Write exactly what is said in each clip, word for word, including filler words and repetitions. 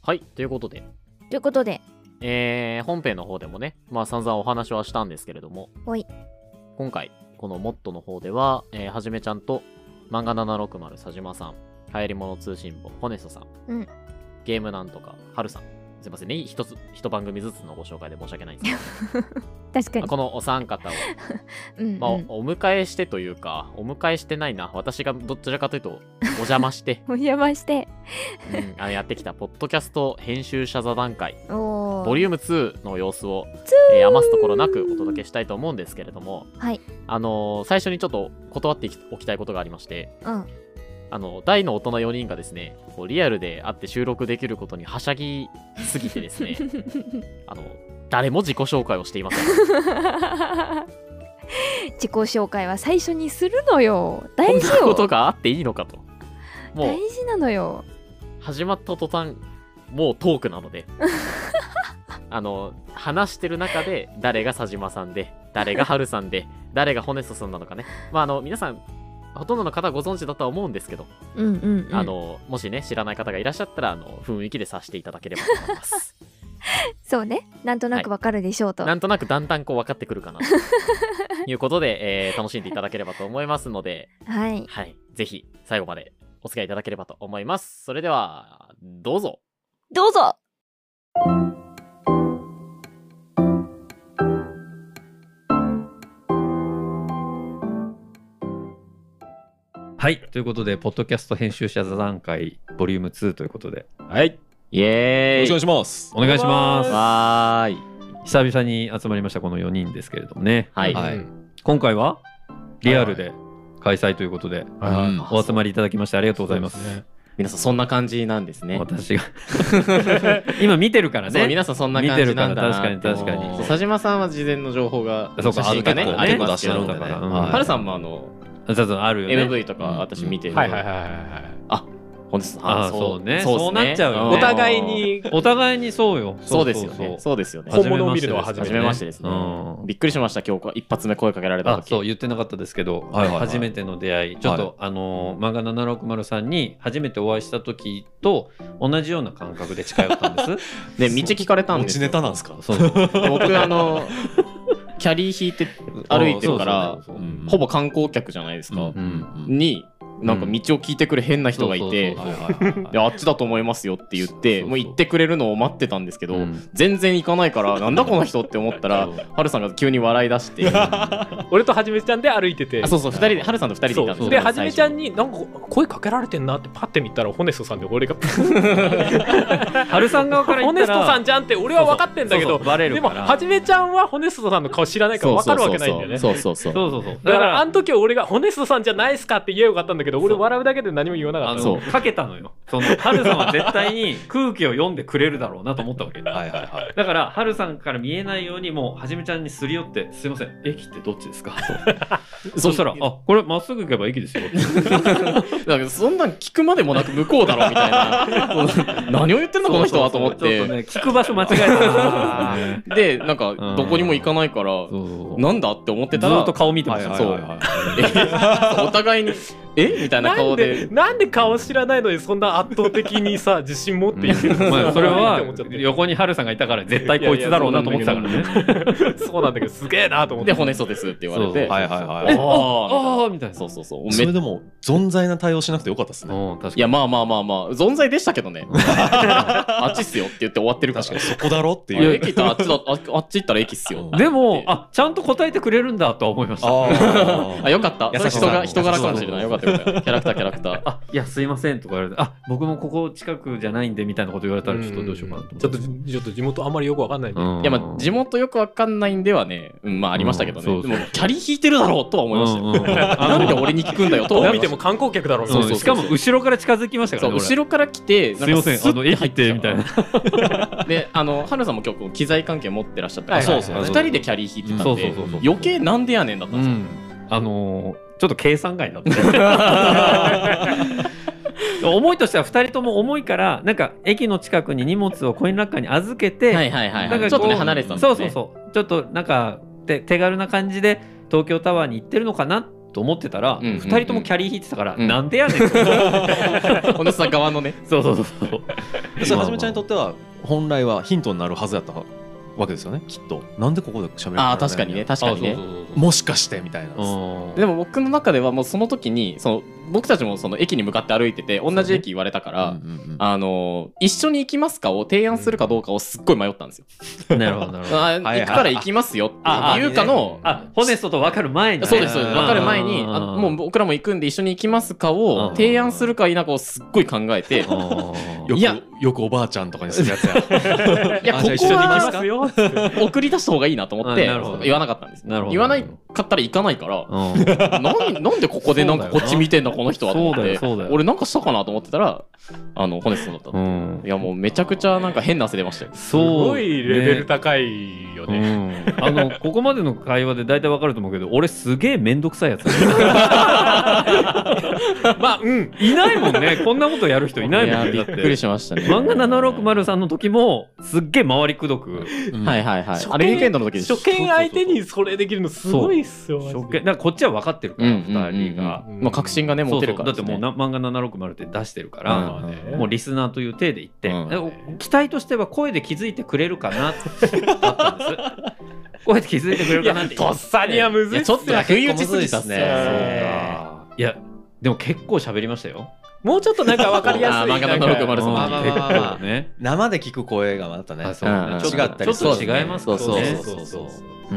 はい、ということでということでえー、本編の方でもね、まあ散々お話はしたんですけれども、 はい、 今回このモットの方では、えー、はじめちゃんと漫画ななろくまる佐島さん、帰り物通信簿ホネストさん、 うん、 ゲームなんとかはるさん、すいませんね、一つ一番組ずつのご紹介で申し訳ないんですけど確かにこのお三方をうん、うん、 まあ、お, お迎えしてというか、お迎えしてないな、私がどちらかというとお邪魔してお邪魔して、 うん、あのやってきたポッドキャスト編集者座談会おボリュームツーの様子を、えー、余すところなくお届けしたいと思うんですけれども、 はい、 あのー、最初にちょっと断っておきたいことがありまして、 うん、 あの大の大人よにんがですね、こうリアルで会って収録できることにはしゃぎすぎてですねあの誰も自己紹介をしていません自己紹介は最初にするのよ。大事よ。 こんなことがあっていいのかと。もう大事なのよ。 始まった途端もうトークなのであの話してる中で誰が佐島さんで誰が春さんで誰がホネストさんなのかね、まああの皆さんほとんどの方ご存知だとは思うんですけど、 うんうん、うん、 あのもしね知らない方がいらっしゃったらあの雰囲気で察していただければと思いますそうね、なんとなくわかるでしょうと、 はい、なんとなくだんだんこう分かってくるかなということで、えー、楽しんでいただければと思いますので、 はい、 はい、ぜひ最後までお付き合いいただければと思います。それではどうぞどうぞ。 はい、ということでポッドキャスト編集者座談会ボリュームツーということで、 はい、 イエーイ、 よろしくお願いします。 お願いします。 わーい、 久々に集まりましたこのよにんですけれどもね、 はい、 はい、今回はリアルで開催ということで、はいはい、お集まりいただきましてありがとうございます。そうですね、 皆さんそんな感じなんですね。 私が今見てるからね。 皆さんそんな感じなんだな。 確かに確かに。 佐島さんは事前の情報が、 そうか、 写真がね、ありますけど、 はるさんもあのあるよね、 エムブイ とか私見てる。 はいはいはいはい。 あ、本日あ、そうね、そうなっちゃうよ。 お互いにお互いにそうよ。 そうですよね。そうですよね。 本物を見るのは初めましてですね。びっくりしました。今日一発目声かけられた時。 そう言ってなかったですけど、初めての出会い、ちょっとあの漫画ななろくまるさんに初めてお会いした時と同じような感覚で近寄ったんです。 で、道聞かれたんです。 持ちネタなんですか。 そう。 僕あのキャリー引いて歩いてるからほぼ観光客じゃないですか、になんか道を聞いてくる変な人がいて、あっちだと思いますよって言ってもう行ってくれるのを待ってたんですけど、全然行かないからなんだこの人って思ったらハルさんが急に笑い出して俺とはじめちゃんで歩いてて、 あ、そうそう、ふたりでハルさんとふたりでいたんですで、はじめちゃんになんか声かけられてんなってパッて見たらホネストさんで、俺がハルさん側から言ったらホネストさんじゃんって俺は分かってんだけど、でもはじめちゃんはホネストさんの顔知らないから分かるわけないんだよね。 そうそうそうそうだからあの時は俺がホネストさんじゃないっすかって言えばよかったんだけど、俺笑うだけで何も言わなかった。 そうかけたのよ。そのハルさんは絶対に空気を読んでくれるだろうなと思ったわけ。はいはいはい。だからハルさんから見えないようにもうはじめちゃんにすり寄って、すいません、駅ってどっちですか。そしたら、あ、これまっすぐ行けば駅ですよ。 だからそんなん聞くまでもなく向こうだろみたいな。何を言ってんのこの人はと思って。 ちょっとね、聞く場所間違えた。 で、なんかどこにも行かないからなんだって思ってたらずっと顔見てました。そう。 お互いにえみたいな顔で、 なんで顔知らないのにそんな圧倒的にさ自信持って言ってるの。 それは横にハルさんがいたから絶対こいつだろうなと思ってたからね。 そうなんだけどすげえなと思って。 で、骨そうですって言われて、 はいはいはい。ああみたいな。 そうそうそう。 それでも存在な対応しなくてよかったですね。 いや、まあまあまあまあ存在でしたけどね。あっちっすよって言って終わってるから。 そこだろっていう。 駅とあっちだ、あっち行ったら駅っすよ。 でもあ、ちゃんと答えてくれるんだとは思いました。 あ、よかった。人が人柄かもしれない。よかったよかった。キャラクターキャラクター。 あ、いやすいませんとか言われて、あ、僕もここ近くじゃないんでみたいなこと言われたらちょっとどうしようかなと。 ちょっとちょっと地元あんまりよくわかんないんで。いや、まあ地元よくわかんないんではね、まあありましたけどね。でもキャリー引いてるだろうとは思いましたよ。なんで俺に聞くんだよと。 どう見ても観光客だろう。 しかも後ろから近づきましたからね。 後ろから来て、 すいません、あの駅入ってみたいな。 で、あのハルさんも今日機材関係持ってらっしゃったから、そうそう、ふたりでキャリー引いてたんで、余計なんでやねんだったんですよ。 あのちょっと計算外だった。思いとしてはふたりとも重いからなんか駅の近くに荷物をコインラッカーに預けて、 はいはいはい、ちょっとね離れてたんですね。 そうそうそう、ちょっとなんか手軽な感じで東京タワーに行ってるのかなっと思ってたら、 うんうんうんふたりともキャリー引いてたから、 うんなんでやねんって小野さん側のね。 そうそうそうそれはじめちゃんにとっては本来はヒントになるはずやったわけですよね、きっと。なんでここで喋るああ確かにね、確かにね。 もしかしてみたいな。 でも僕の中ではもうその時にその僕たちもその駅に向かって歩いてて同じ駅言われたから、あの一緒に行きますかを提案するかどうかをすっごい迷ったんですよ。 なるほどなるほど。 あ行くから行きますよっていうかの、 あホネストと分かる前に、 そうですそうです、分かる前にあもう僕らも行くんで一緒に行きますかを提案するか否かをすっごい考えて、 いやよくおばあちゃんとかにするやつや。 いやここは送り出した方がいいなと思って言わなかったんです。言わないかったら行かないから、何なんでここでなんかこっち見てんだこの人はと思って、俺なんかしたかなと思ってたらあのホネストだった。いやもうめちゃくちゃなんか変な汗出ましたよ。 すごいレベル高いよね。 あのここまでの会話で大体わかると思うけど、俺すげえめんどくさいやつ。まあうんいないもんね、こんなことやる人いないもんね。 びっくりしましたね。 漫画ななろくまるさんの時もすっげえ回りくどく、 はいはいはい、あれウィークエンドの時です。 初見相手にそれできるのすごいっすよ。 初見だからこっちは分かってるからふたりが、 もう確信がね持てるから。 だってもう漫画ななろくまるって出してるから、もうリスナーという体で言って、期待としては声で気づいてくれるかなだったんです。声で気づいてくれるかなって。 とっさにはむずい。 ちょっと不意打ちすぎたっすね。 いやでも結構喋りましたよ。 もうちょっとなんか分かりやすい。 漫画ななろくまるさん結構ね生で聞く声がまたね違ったりちょっと違いますからね。 そうそうそう。 うん、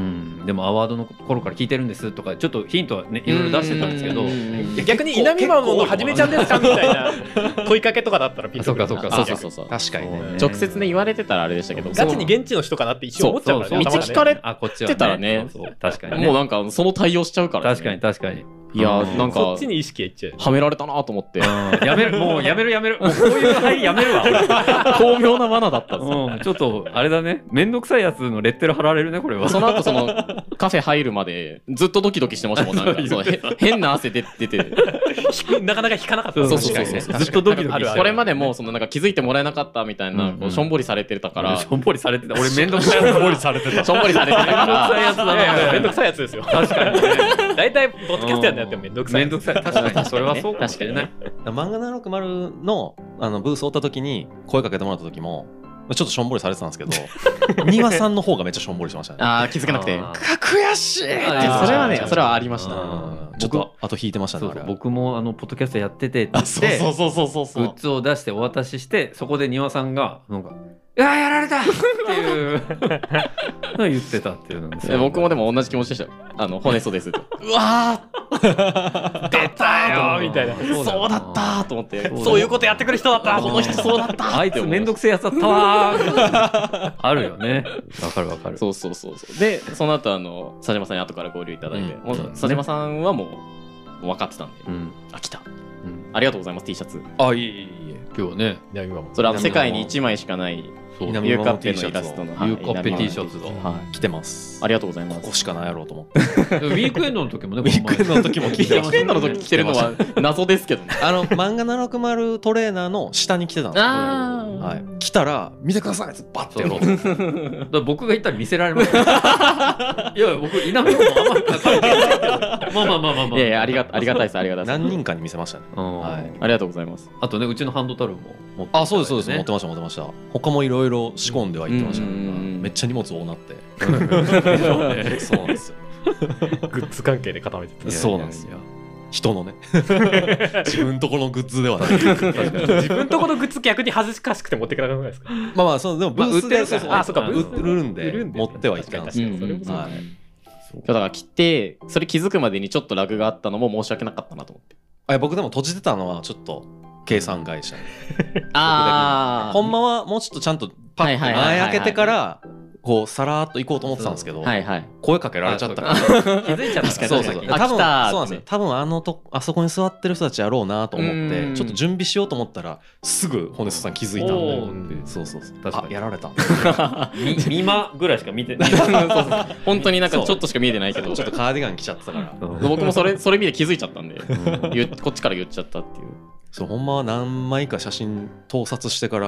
でもアワードの頃から聞いてるんですとかちょっとヒントはねいろいろ出してたんですけど、 逆に稲見マンのはじめちゃんですかみたいな問いかけとかだったらピンとくる。 そうかそうかそうそうそう、 確かにね直接ね言われてたらあれでしたけど、 ガチに現地の人かなって一応思っちゃうからね。 道聞かれてたらね、 確かにもうなんかその対応しちゃうから。 確かに確かに。 いやなんかそっちに意識がいっちゃう。 はめられたなと思って、 やめるもうやめるやめるもうこういう入りやめるわ。 巧妙な罠だったんですよ。 ちょっとあれだね、めんどくさいやつのレッテル貼られるねこれは。 その後そのカフェ入るまでずっとドキドキしてましたもん。なんかそう変な汗出ててなかなか引かなかった。 そうそうそう、ずっとドキドキして、これまでもそのなんか気づいてもらえなかったみたいなこうしょんぼりされてたから。 しょんぼりされてた。俺めんどくさいやつ。しょんぼりされてた。 しょんぼりされてたから。 めんどくさいやつだな。 めんどくさいやつですよ。確かに。大体ポッドキャストやんのやってもめんどくさい。 確かにそれはそうかもしれない。 漫画ななろくまるのあのブースおった時に声かけてもらった時もちょっとしょんぼりされてたんですけど、丹羽さんの方がめっちゃしょんぼりしましたね。 ああ気づけなくて悔しいって。 それはねそれはありました。 ちょっとあと引いてましたね。 僕もあのポッドキャストやっててって言ってそうそうそうそうそうグッズを出してお渡しして、そこで丹羽さんがなんかいややられたっていうのを言ってたっていうんですよ。 僕もでも同じ気持ちでしたよ。あのホネストですと。うわー出たよみたいな。 そうだったと思って、 そういうことやってくる人だった、この人そうだった、 あいつめんどくせえやつだったわーあるよね。わかるわかる。 そうそうそうそう。でその後あの佐島さんに後から合流いただいて、もう佐島さんはもう分かってたんで、あ来た、ありがとうございます T シャツ。 あいいいい今日ね、 それは世界にいちまいしかないユーカッペのイラストのユーカッペ T シャツが着てます。 ありがとうございます。 ここしかないやろうと思って。ウィークエンドの時もね、 ウィークエンドの時も着てました。 ウィークエンドの時着てるのは謎ですけどね。 あの漫画ななろくまるトレーナーの下に着てたんですよ。はい。着たら見てくださいってバッてやろう。 だから僕が言ったら見せられます。いや僕稲見もあんまり関係ないけど。まあまあまあまあまあ。 いやいやありがありがたいですありがたいです。 何人かに見せましたね。 はい。ありがとうございます。 あとねうちのハンドタオルも持って。 あそうですそうです持ってました持ってました。他もいろいろ仕込んではいってました。めっちゃ荷物多なって。そうなんですよ。 グッズ関係で固めてた。 そうなんですよ。人のね自分とこのグッズではない。 自分とこのグッズ逆に恥ずかしくて持っていかなくないですか。 まあまあそうでもブースであそうか売ってるんで持ってはいったんですよ。 だから切ってそれ気づくまでにちょっとラグがあったのも申し訳なかったなと思って。 あ僕でも閉じてたのはちょっと計算会社。 ああ。 ほんまはもうちょっとちゃんとパッと前開けてからこうさらっと行こうと思ってたんですけど、声かけられちゃったから気づいちゃった。 そうそうそう。多分そうなんですよ。多分あのとあそこに座ってる人たちやろうなと思ってちょっと準備しようと思ったらすぐホネストさん気づいたんで、そうそうそう。あやられた。 見間ぐらいしか見てない。 本当になんかちょっとしか見えてないけど、 ちょっとカーディガン着ちゃってたから。 僕もそれそれ見て気づいちゃったんで、こっちから言っちゃったっていう。 そうほんまは何枚か写真盗撮してから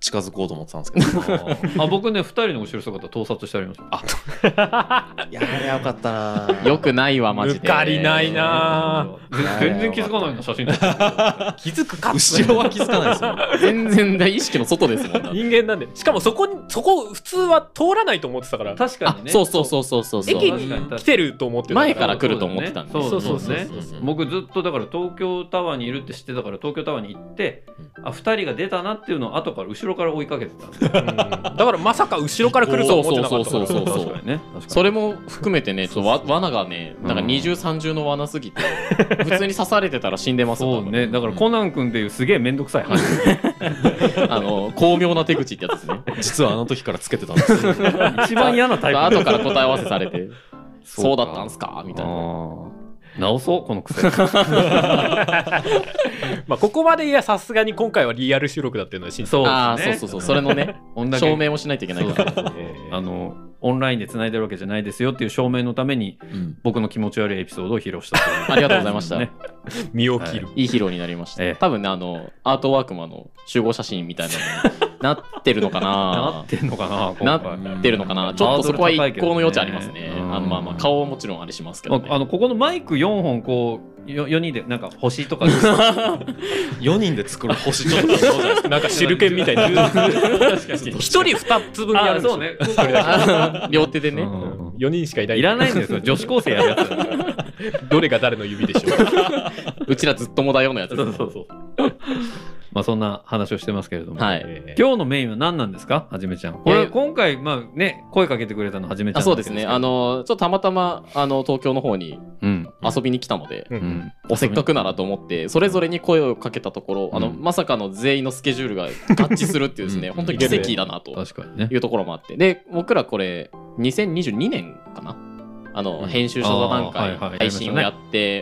近づこうと思ってたんですけどあ僕ねふたりの後ろ姿盗撮してあります。あいやあれよかったなよくないわマジで。 抜かりないな全然気づかないの写真撮って気づくか後ろは気づかないですよ全然意識の外ですもんな。 人間なんでしかもそこにそこ普通は通らないと思ってたから確かにね。 そうそうそうそうそうそう。 駅に来てると思ってた前から来ると思ってたんで。 そうそうそうね。 僕ずっとだから東京タワーにいるって知ってたから東京タワーに行ってあふたりが出たなっていうのを後から後ろから追いかけてたんですよ、うん、だからまさか後ろから来ると思ってなかったから。 そうそうそうそうそう、ね、それも含めてねちょっとわ罠がねなんか二重三重の罠すぎて普通に刺されてたら死んでますもんね。だからコナン君っていうすげえめんどくさい話あの巧妙な手口ってやつですね。 実はあの時からつけてたんですよ一番嫌なタイプ後から答え合わせされてそうだったんすかみたいな。 直そうこの癖まあここまでいやさすがに今回はリアル収録だっていうのは信じてますね。 あそうそうそうそれのね証明をしないといけないから、 あのオンラインで繋いでるわけじゃないですよっていう証明のために、うん、僕の気持ち悪いエピソードを披露したというありがとうございました、ね、 身を切る、 はい、いい披露になりました、ええ、多分ねあのアートワークマンの集合写真みたいなのになってるのかななってるのかななってるのかなちょっとそこは一向の余地ありますね。あのまあまあ顔はもちろんあれしますけど、ね、 あのここのマイクよんほんこうよにんでなんか星とかよにんで作る星ちょっとそうじゃないですか。 なんか汁券みたいなひとりふたつぶんやるんですよ。 ね両手でね、 うん、よにんしかいないいらないんですよ女子高生やるやつどれが誰の指でしょううちらずっともだよのやつ。 そうそうそうまあそんな話をしてますけれども、 はいえー、今日のメインは何なんですかはじめちゃん。これ、えー、今回まあね声かけてくれたのはじめちゃん。 あそうですねあのちょっとたまたまあの東京の方に遊びに来たので、うんうん、おせっかくならと思ってそれぞれに声をかけたところ、うん、あのまさかの全員のスケジュールが合致するっていうですね、うん、本当に奇跡だなというところもあって、で僕らこれにせんにじゅうにねんかなあの、うん、編集者座談会、はいはい、配信をやって、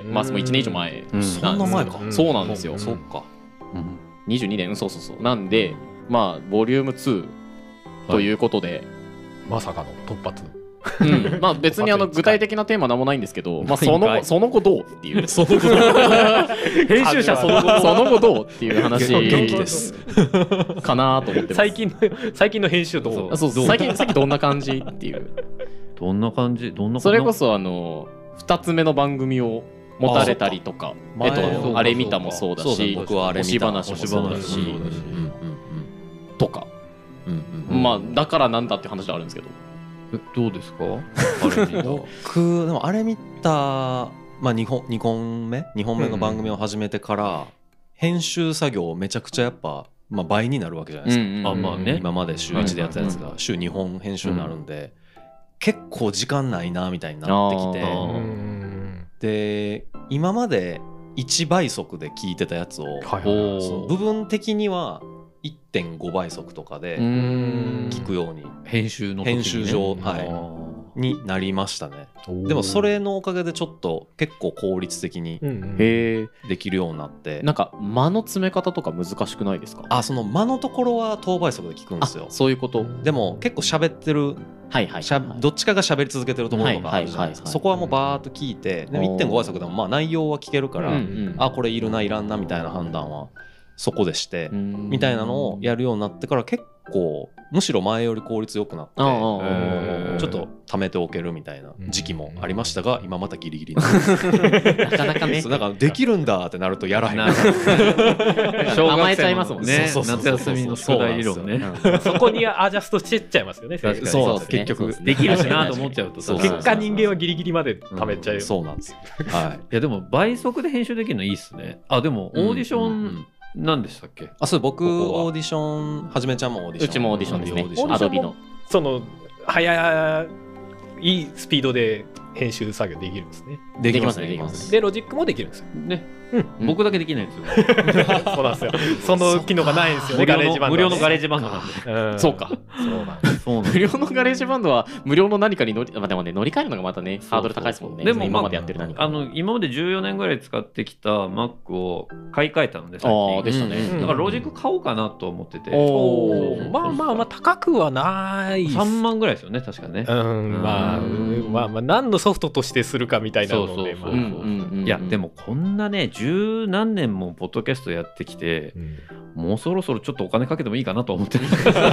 まあそのいちねん以上前、 うん、そんな前か、 うん、そうなんですよ、 うん、そうか、 うんにじゅうにねんそうそうそうなんでまあボリュームツーということで、はい、 まさかの突発うん、まあ別にあの具体的なテーマは何もないんですけど、まあ、そのその後どうっていうその後編集者その後その後どうっていう話元気ですかなと思ってます。 最近の最近の編集どう？ そうそう最近最近どんな感じっていうどんな感じどんなそれこそあのふたつめの番組を持たれたりとか、えっとあれ見たもそうだし、 僕はあれ見た話もそうだしとか、まあだからなんだって話はあるんですけど、 どうですか？あれ見た僕でもあれ見たまあにほんにほんめにほんめの番組を始めてから編集作業めちゃくちゃやっぱまあ倍になるわけじゃないですか。 あまあね今まで週いちでやってたやつが週にほん編集になるんで結構時間ないなみたいになってきて。で今までいちばい速で聞いてたやつを、はいはいはい、その部分的には いってんごばい速とかで聞くように編集の時に、ね、 編集上、はい、になりましたね。でもそれのおかげでちょっと結構効率的にできるようになって、うんうん、 なんか間の詰め方とか難しくないですか？ あその間のところは等倍速で聞くんですよ。 そういうこと。 でも結構喋ってるはいはいはいはい、 どっちかが喋り続けてるところとかあるじゃないですか。そこはもうバーっと聞いてで いってんごばい速でもまあ内容は聞けるから、うんうん、あこれいるないらんなみたいな判断はそこでしてみたいなのをやるようになってから結構むしろ前より効率よくなってちょっと貯めておけるみたいな時期もありましたが今またギリギリなかなかねなんかできるんだってなるとやらへん甘えちゃいますもんね。 夏休みの宿題理論ねそこにアジャストしてっちゃいますよね。 そう結局できるしなと思っちゃうと結果人間はギリギリまで貯めちゃう。 そうなんですよ。はい。 いやでも倍速で編集できるのいいっすね。あでもオーディション何でしたっけ？ あそう僕オーディションはじめちゃんもオーディションうちもオーディションですね。アドビのその早いスピードで編集作業できるんですね。 できますね。できます。 でロジックもできるんですよね。うん、僕だけできないんですよ。 そうなんですよ。その機能がないんですよね。ガレージバンド、 無料のガレージバンドなんで。 うん、そうか。そうなんです。無料のガレージバンドは無料の何かに乗り、まあ、でもね乗り換えるのがまたねハードル高いですもんね。 でも今までやってる何か。 あの今までじゅうよねんぐらい使ってきた Mac を買い替えたので最近。 あでしたね。 だからロジック買おうかなと思ってて。 おまあまあまあ高くはない。 さんまんぐらいですよね確かね。 うんまあまあまあ何のソフトとしてするかみたいなので、 いやでもこんなね十何年もポッドキャストやってきて、うん、もうそろそろちょっとお金かけてもいいかなと思ってる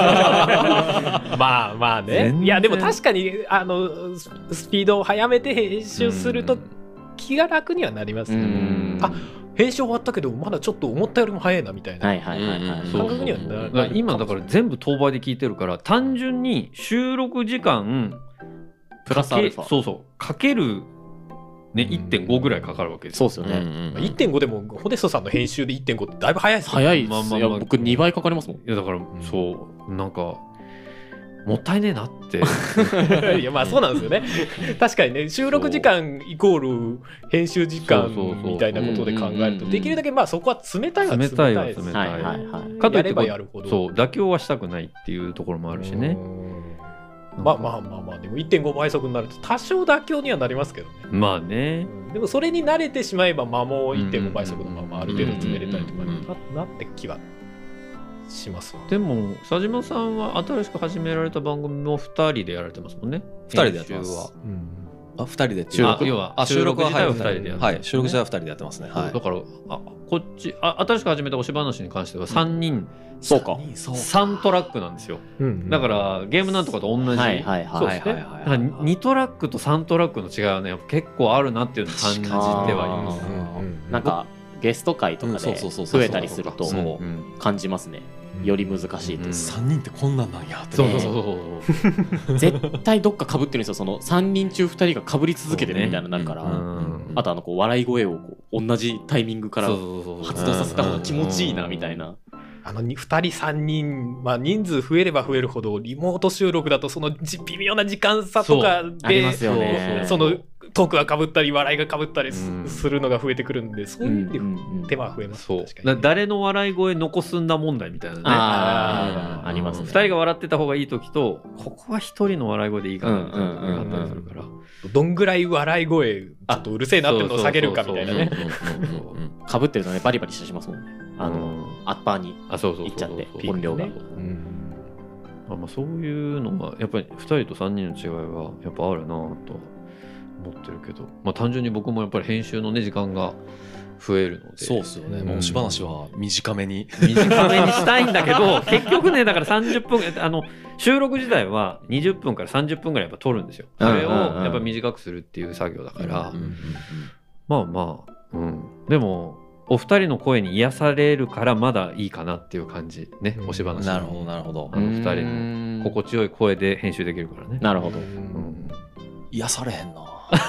まあまあね。いやでも確かにあのスピードを速めて編集すると気が楽にはなりますね。あ、編集終わったけどまだちょっと思ったよりも早いなみたいな感覚にはなる。 今だから全部当倍で聞いてるから単純に収録時間プラスアルファそうそうかけるね いってんご ぐらいかかるわけですよ。そうですよね。 うん、いってんご でもホネストさんの編集で いってんご ってだいぶ早いですね。 早いです。まあまあまあ、僕にばいかかりますもん。いやだから、うん、そうなんかもったいねえなっていやまあそうなんですよね確かにね収録時間イコール編集時間みたいなことで考えるとできるだけまあそこは冷たいは冷たいは冷たい、はいはいはい、 かといってやればやるほどそう妥協はしたくないっていうところもあるしね。 まあまあまあまあでも いってんご 倍速になると多少妥協にはなりますけどね。 まあね、 うん、でもそれに慣れてしまえば間も いってんご 倍速のままある程度詰めれたりとかに な, なって気はしますわ。 でも佐島さんは新しく始められた番組もふたりでやられてますもんね。 ふたりでやってます。うん、あふたりで収録要は収録自体はふたりでやってます、ね、 はい、収録自体はふたりでやってますね。はい、 だからあこっちあ新しく始めた推し話に関してはさんにん、うん、 そうかさんトラックなんですよ、うんうん、だからゲームなんとかと同じ、はいはいはいはい、にトラックとさんトラックの違いはね結構あるなっていうのを感じてはいます。 なんかゲスト会とかで増えたりすると感じますね。より難しいです。 さんにんってこんなんなんやって。 そうそうそう絶対どっか被ってるんですよ。そのさんにん中ふたりが被り続けてるみたいになるから、あとあのこう笑い声をこう同じタイミングから発動させた方が気持ちいいなみたいな。 あのふたりさんにん、まあ、人数増えれば増えるほどリモート収録だとその微妙な時間差とかでそのトークがかぶったり笑いがかぶったり す,、うん、するのが増えてくるんでそういう手間増えます、 うんうん、そう確かに誰の笑い声残すんだ問題みたいなね あ, あ, ありますね。ふたりが笑ってた方がいい時とここはひとりの笑い声でいいかなみたいなのがあったりするから、 どんぐらい笑い声ちょっとうるせえなっていうのを下げるかみたいなね。 かぶってるとねバリバリしますもんね。あの、うん、アッパーにいっちゃって音量が、ねうん、 まあ、まあそういうのはやっぱりふたりとさんにんの違いはやっぱあるなと思ってるけど、まあ、単純に僕もやっぱり編集のね時間が増えるので。 そうですよね、うん、もう推し話は短めに短めにしたいんだけど結局ねだからさんじゅっぷんあの収録自体はにじゅっぷんからさんじゅっぷんぐらいやっぱ撮るんですよ。それをやっぱ短くするっていう作業だから、うんうんうんうん、まあまあ、うん、でもお二人の声に癒されるからまだいいかなっていう感じね、推し話。 なるほどなるほど。 あの二人の心地よい声で編集できるからね。 なるほど、うん、癒されへんな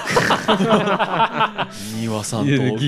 庭さんと声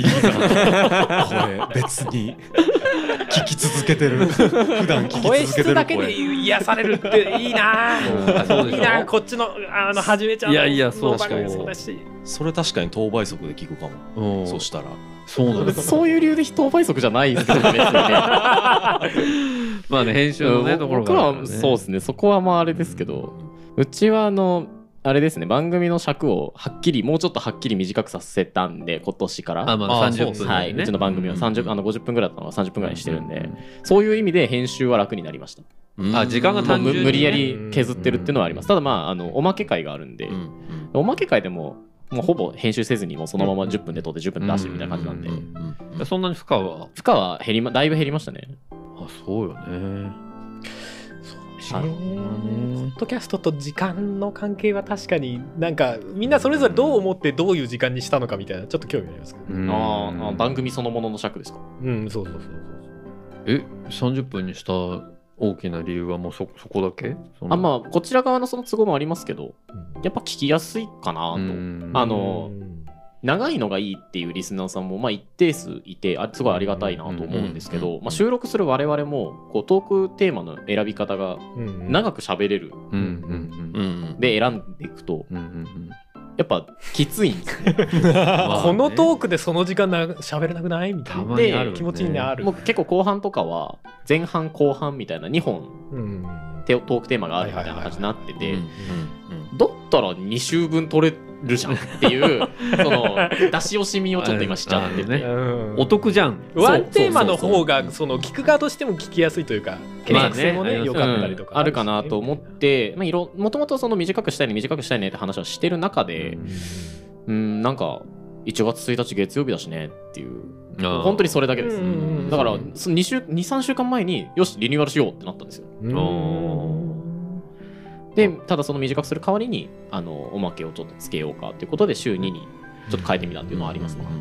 別に聞き続けてる普段聞き続けてる声質だけで癒されるっていいなそういいな。こっちのあの始めちゃうの。 いやいやそう確かにそうだし、 それ確かに等倍速で聞くかも。そしたらそうなんです。そういう理由で等倍速じゃないですけどねまあね編集のねところが、ね、僕はそうですねそこはまああれですけど、うちはあのあれですね番組の尺をはっきりもうちょっとはっきり短くさせたんで今年からあ、まあ、さんじゅっぷん、ね、 はい、うちの番組はさんじゅう、あのごじゅっぷんぐらいだったのがさんじゅっぷんぐらいにしてるんで、うん、そういう意味で編集は楽になりました。 あ時間が単純に、ね、 無理やり削ってるっていうのはあります。ただまああのおまけ会があるんで、うん、おまけ会でももうほぼ編集せずにもうそのままじゅっぷんで撮ってじゅっぷんで出してみたいな感じなんで、うんうん、そんなに負荷は負荷は減り、ま、だいぶ減りましたね。 あそうよね。 そうね。ポッドキャストと時間の関係は確かになんかみんなそれぞれどう思ってどういう時間にしたのかみたいなちょっと興味ありますけど、 うん、ああ番組そのものの尺ですか。 うんそうそうそうそう。 えさんじゅっぷんにした大きな理由はもう そ, そこだけ。 あまあこちら側のその都合もありますけど、うん、やっぱ聞きやすいかなと。あの長いのがいいっていうリスナーさんもまあ一定数いてあすごいありがたいなと思うんですけど、まあ、収録する我々もこうトークテーマの選び方が長く喋れるで選んでいくとやっぱきついんですねこのトークでその時間な喋れなくないみたいなで気持ちにある。 もう結構後半とかは前半後半みたいなにほんトークテーマがあるみたいな感じになってて、だったらに週分取れるじゃんっていうその出し惜しみをちょっと今しちゃってね、 お得じゃん。 ワンテーマの方がその聞く側としても聞きやすいというか検索性もね良かったりとかあるかなと思って、まあ、いろもともとその短くしたいね短くしたいねって話はしてる中で、うん、なんかいちがつついたち月曜日だしねっていう本当にそれだけです。だからその にさんしゅうかんまえによしリニューアルしようってなったんですよ。でただその短くする代わりにあのおまけをちょっとつけようかということで週ににちょっと変えてみたっていうのはありますね。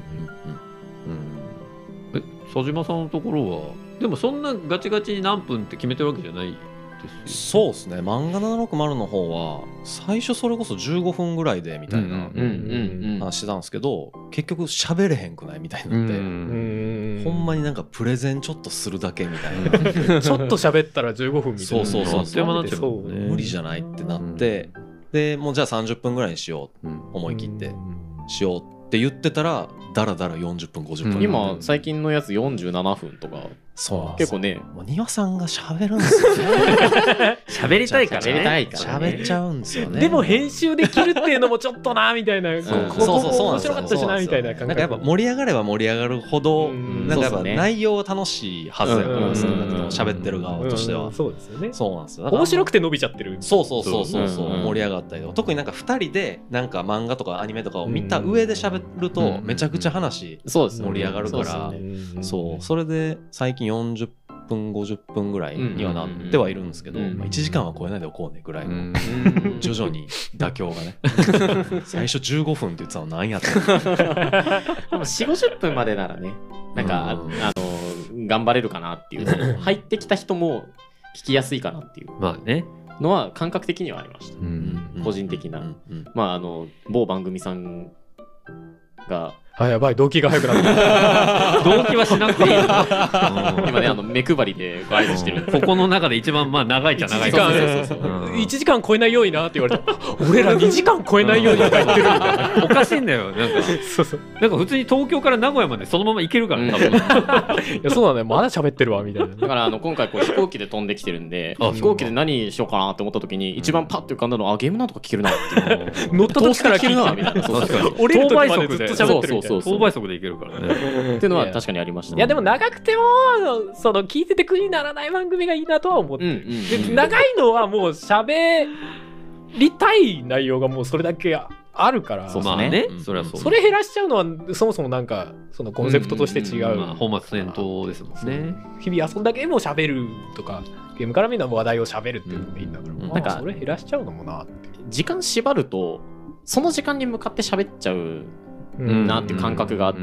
え佐島さんのところはでもそんなガチガチに何分って決めてるわけじゃないですよ。そうですね。漫画ななろくまるの方は最初それこそじゅうごふんぐらいでみたいな話してたんですけど、結局喋れへんくないみたいになって、んほんまになんかプレゼンちょっとするだけみたいなちょっと喋ったらじゅうごふんみたいな、 そうそうそうそう無理じゃないってなって、でもうじゃあさんじゅっぷんぐらいにしよう、思い切ってしようって言ってたらだらだらよんじゅっぷんごじゅっぷん、 今最近のやつよんじゅうななふんとかそう結構ねもう庭さんが喋るんですよね喋りたいからね喋っちゃうんですよね。 でも編集できるっていうのもちょっとなみたいな、うん、そうそうそう面白かったしなみたいな感覚。 なんかやっぱ盛り上がれば盛り上がるほどなんかやっぱ内容楽しいはずやから喋ってる側としてはそうですよね。 そうなんですよ。 面白くて伸びちゃってる。 そうそうそうそうそう盛り上がったりとか、特になんかふたりでなんか漫画とかアニメとかを見た上で喋るとめちゃくちゃ話盛り上がるから、そうそれで最近よんじゅっぷんごじゅっぷんぐらいにはなってはいるんですけど、いちじかんは超えないでおこうねぐらいの徐々に妥協がね最初じゅうごふんって言ってたの何やったのでもよんじゅうごじゅっぷんまでならねなんか、あの頑張れるかなっていう入ってきた人も聞きやすいかなっていうまあねのは感覚的にはありました、個人的な、まああの某番組さんがあやばい動機が早くなった動機はしなくていい今ねあの目配りでご挨拶してるここの中で一番まあ長いっちゃ長いいちじかん超えないようになって言われて俺らにじかん超えないようにとか言ってるみたいなおかしいんだよなんかそうそうなんか普通に東京から名古屋までそのまま行けるからね多分いやそうなんだよまだ喋ってるわみたいな。 だからあの今回こう飛行機で飛んできてるんで飛行機で何しようかなって思った時に一番パッと浮かんだのはあゲームなんとか聞けるなっていう乗った時から聞けるなみたいな降りる時までずっと喋ってるみたいな等倍速でいけるからねっていうのは確かにありましたね。 いやでも長くてもその聞いてて苦にならない番組がいいなとは思ってる、うんうんうん、で長いのはもう喋りたい内容がもうそれだけあるから、 そうですね、ね、それはそう。 それ減らしちゃうのはそもそもなんかそのコンセプトとして違う、うんうんまあ、本末転倒ですもんね。 日々遊んだゲームを喋るとかゲームから見る話題を喋るっていうのがいいんだから、うんまあ、なんかそれ減らしちゃうのもなって。 時間縛るとその時間に向かって喋っちゃうなっていう感覚があって、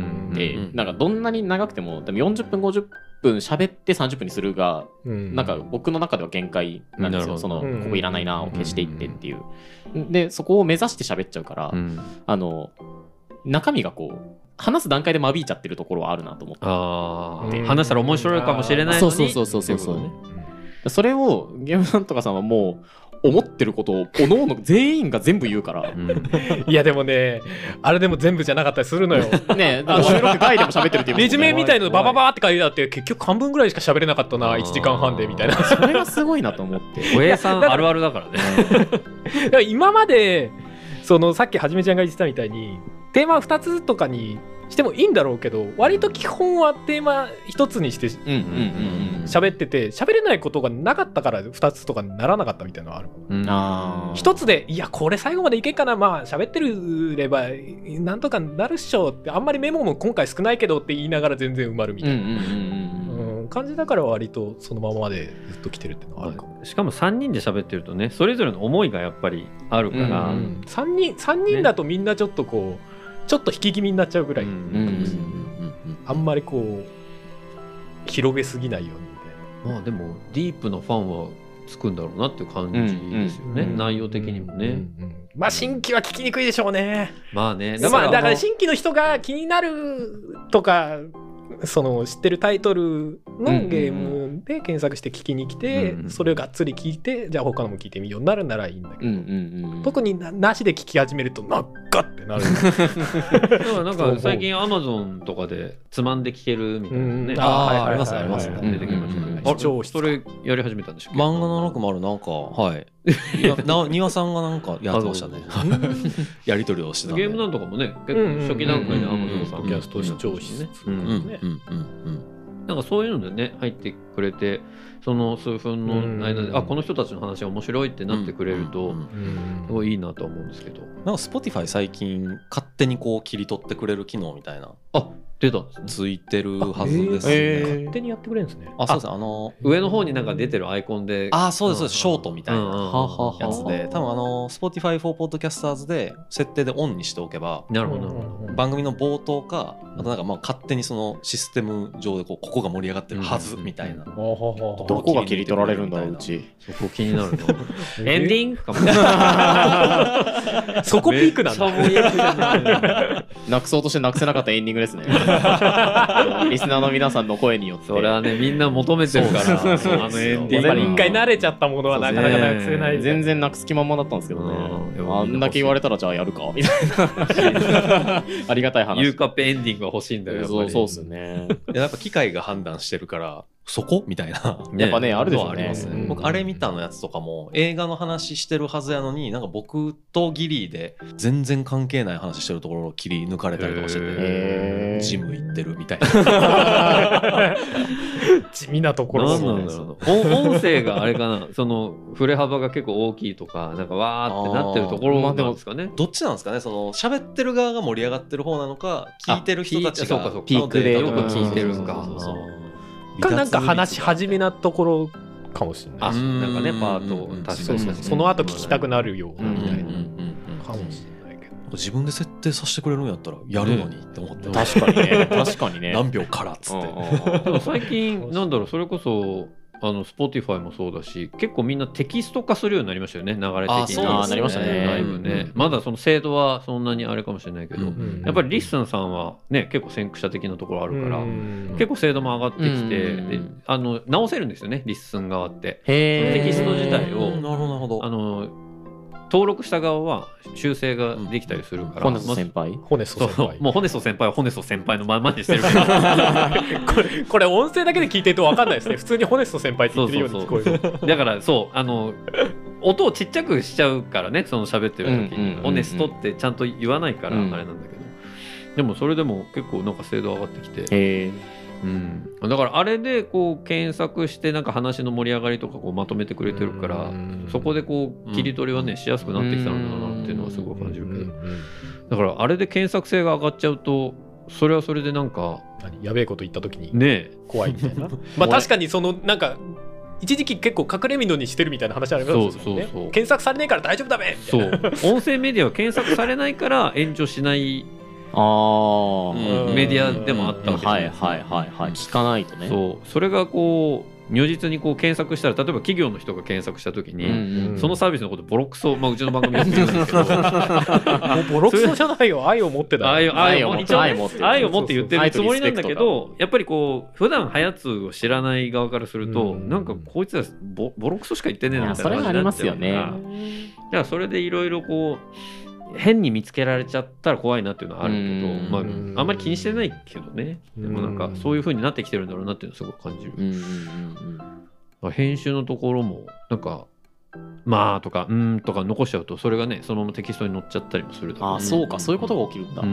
なんかどんなに長くてもでもよんじゅっぷんごじゅっぷん喋ってさんじゅっぷんにするが、うん、なんか僕の中では限界なんですよ。そのここいらないなを消していってっていう、でそこを目指して喋っちゃうから、うん、あの中身がこう話す段階で間引いちゃってるところはあるなと思って、 あー話したら面白いかもしれないのに、 そうそうそうそうそう、ね、それをゲームなんとかさんはもう思ってることをおのおの全員が全部言うから、うん、 いやでもねあれでも全部じゃなかったりするのよねあの収録外でも喋ってるっていうレジュメみたいのバババって書いてあって結局半分ぐらいしか喋れなかったないちじかんはんでみたいなそれがすごいなと思っておえさんあるあるだからねだから今までそのさっきはじめちゃんが言ってたみたいにテーマふたつとかにしてもいいんだろうけど割と基本はテーマひとつにして喋ってて喋れないことがなかったからふたつとかにならなかったみたいなのはある、うん、あひとつでいやこれ最後までいけんかなまあ喋ってればなんとかなるっしょってあんまりメモも今回少ないけどって言いながら全然埋まるみたいな感じだから割とそのままでずっと来てるっていうのはあるかも。 しかもさんにんで喋ってるとねそれぞれの思いがやっぱりあるから、うんうん、 さんにん、さんにんだとみんなちょっとこう、ねちょっと引き気味になっちゃうぐらい、うん、あんまりこう広げすぎないようにみたいな。 まあでもディープなファンはつくんだろうなっていう感じですよね、うんうん、内容的にもね、うんうん、 まあ新規は聞きにくいでしょうね。 まあねだから、まあ、だから新規の人が気になるとかその知ってるタイトルのゲームンで検索して聞きに来て、うん、それをがっつり聞いてじゃあ他のも聞いてみようになるならいいんだけど、うんうんうん、特に な, なしで聞き始めるとなんかってなるだからなんか最近アマゾンとかでつまんで聞けるみたいなね、うん、 あありますあります出てきましたね。あれそれやり始めたんでしょうか。 漫画ななひゃくなんかはいな庭さんがなんかやってましたねやり取りをしてたんで。 ゲームなんとかもね結構初期段階でアマゾンさんキャスト視聴室ね、うんうんうんうんなんかそういうのでね入ってくれてその数分の間であこの人たちの話が面白いってなってくれるとすごいいいなと思うんですけど、 なんか Spotify 最近勝手にこう切り取ってくれる機能みたいなあ出たんですね。 ついてるはずですね。 えー、勝手にやってくれるんですね。 あそうです。あの上の方になんか出てるアイコンであそうですそうです、ショートみたいなやつで多分あの Spotify for Podcasters で設定でオンにしておけばなるほど番組の冒頭かあとなんかまあ勝手にそのシステム上でこうここが盛り上がってるはずみたいな、うん、 どこが切り取られるんだろううちそこ気になるなエンディングかもそこピークなんだなくそうとしてなくせなかったエンディングですねリスナーの皆さんの声によってそれはねみんな求めてるからあのエンディング一回慣れちゃったものはなかなかなくせない、ね、 全然なくす気まんまだったんですけどね、うん、あんだけ言われたらじゃあやるかみたいなありがたい話。 ユーカップエンディングが欲しいんだよやっぱり。 そうそうですねやっぱ機械が判断してるからそこみたいなやっぱねあるでしょうね。 ありますね、うん、僕あれ見たのやつとかも映画の話してるはずやのになんか僕とギリーで全然関係ない話してるところを切り抜かれたりとかしててジム行ってるみたいな地味なところなんなんだろう音声があれかなその振れ幅が結構大きいとかなんかわーってなってるところなんですかね。 どっちなんですかね。その喋ってる側が盛り上がってる方なのか聞いてる人たちがピークでよく聞いてるかかなんか話し始めなところかもしれない。 あなんかねパート確かにその後聞きたくなるようなみたいなかもしれないけど自分で設定させてくれるんやったらやるのにって思って、 ね、確かにね確かにね何秒からっつってでも最近なんだろうそれこそあの Spotify もそうだし結構みんなテキスト化するようになりましたよね流れ的に。 あそうなりましたねだいぶね、うんうん、まだその精度はそんなにあれかもしれないけど、うんうん、やっぱりリッスンさんはね結構先駆者的なところあるから、うん、結構精度も上がってきて、うん、であの直せるんですよねリッスン側ってテキスト自体をなるほどあの登録した側は修正ができたりするから、 ホネソ先輩ホネソ先輩もうホネソ先輩はホネソ先輩のままにしてるけどこれこれ音声だけで聞いてると分かんないですね普通にホネソ先輩って言ってるように聞こえる。 そうそうそうだからそうあの音をちっちゃくしちゃうからねその喋ってる時に、うんうんうんうん、ホネストってちゃんと言わないからあれなんだけど、うん、でもそれでも結構なんか精度上がってきてへーうん、だからあれでこう検索してなんか話の盛り上がりとかこうまとめてくれてるからそこでこう切り取りはねしやすくなってきたんだなっていうのはすごい感じるけどだからあれで検索性が上がっちゃうとそれはそれでなんか何やべえこと言った時にね怖いみたいなまあ確かにそのなんか一時期結構隠れみのにしてるみたいな話ありますよね。そうそうそう検索されないから大丈夫だべみたいなそう音声メディアは検索されないから炎上しないあうん、メディアでもあったわけじゃないですか。 はいはいはいはい聞かないとね。 そうそれがこう如実にこう検索したら例えば企業の人が検索した時に、うんうん、そのサービスのことボロクソ、まあ、うちの番組やってるんですけどもうボロクソじゃないよ愛を持ってだ愛を愛を持って愛を持って愛を持って言ってるつもりなんだけどやっぱりこう普段ハヤツを知らない側からすると、うん、なんかこいつら ボ, ボロクソしか言ってねえなみたいな感じになっちゃうから。 それはありますよね。 だからそれでいろいろこう変に見つけられちゃったら怖いなっていうのはあるけど、まあ、あんまり気にしてないけどねでもなんかそういう風になってきてるんだろうなっていうのをすごく感じる。うんうんうん、編集のところもなんかまあとかうんとか残しちゃうとそれがねそのままテキストに載っちゃったりもするだろう、ね、 あそうかそういうことが起きるんだ、うん、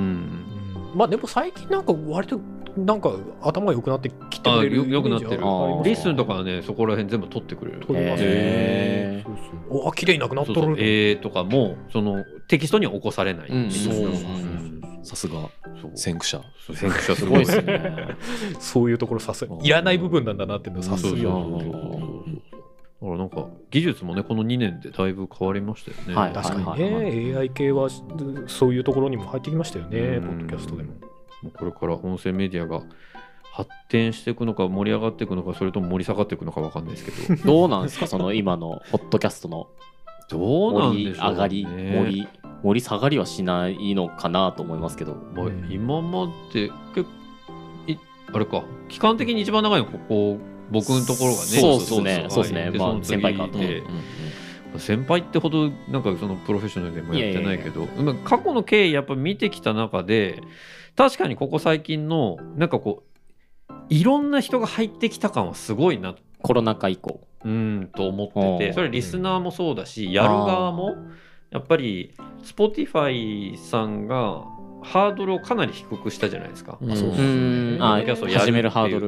まあでも最近なんか割となんか頭良くなってきてくれるよくなってるリッスンとかはねそこら辺全部取ってくれる取りますね。へーそうそうお綺麗になくなっとる。 そうそうえーとかもそのテキストには起こされない、うん、そうそうさすが先駆者先駆者すごいですねそういうところさすがいらない部分なんだなっていうのさすがだからなんか技術もねこのにねんでだいぶ変わりましたよね、 はい、確かにね、はいはいはい、エーアイ 系はそういうところにも入ってきましたよねポッドキャストでも。 これから音声メディアが発展していくのか盛り上がっていくのかそれとも盛り下がっていくのか分かんないですけどどうなんですかその今のポッドキャストのどうなんでしょう、ね、 盛り上がり盛り盛り下がりはしないのかなと思いますけど、 まあ、今まで結構あれか期間的に一番長いのここ僕のところがね。 そうですねそうですね、まあ先輩かと、うんうんうん、先輩ってほどなんかそのプロフェッショナルでもやってないけど、いやいやいや過去の経緯やっぱ見てきた中で確かにここ最近のなんかこういろんな人が入ってきた感はすごいな、 コロナ禍以降うんと思ってて、それリスナーもそうだし、やる側もやっぱり Spotify さんがハードルをかなり低くしたじゃないですか。 うん、そううんあ始めるハードル、うん、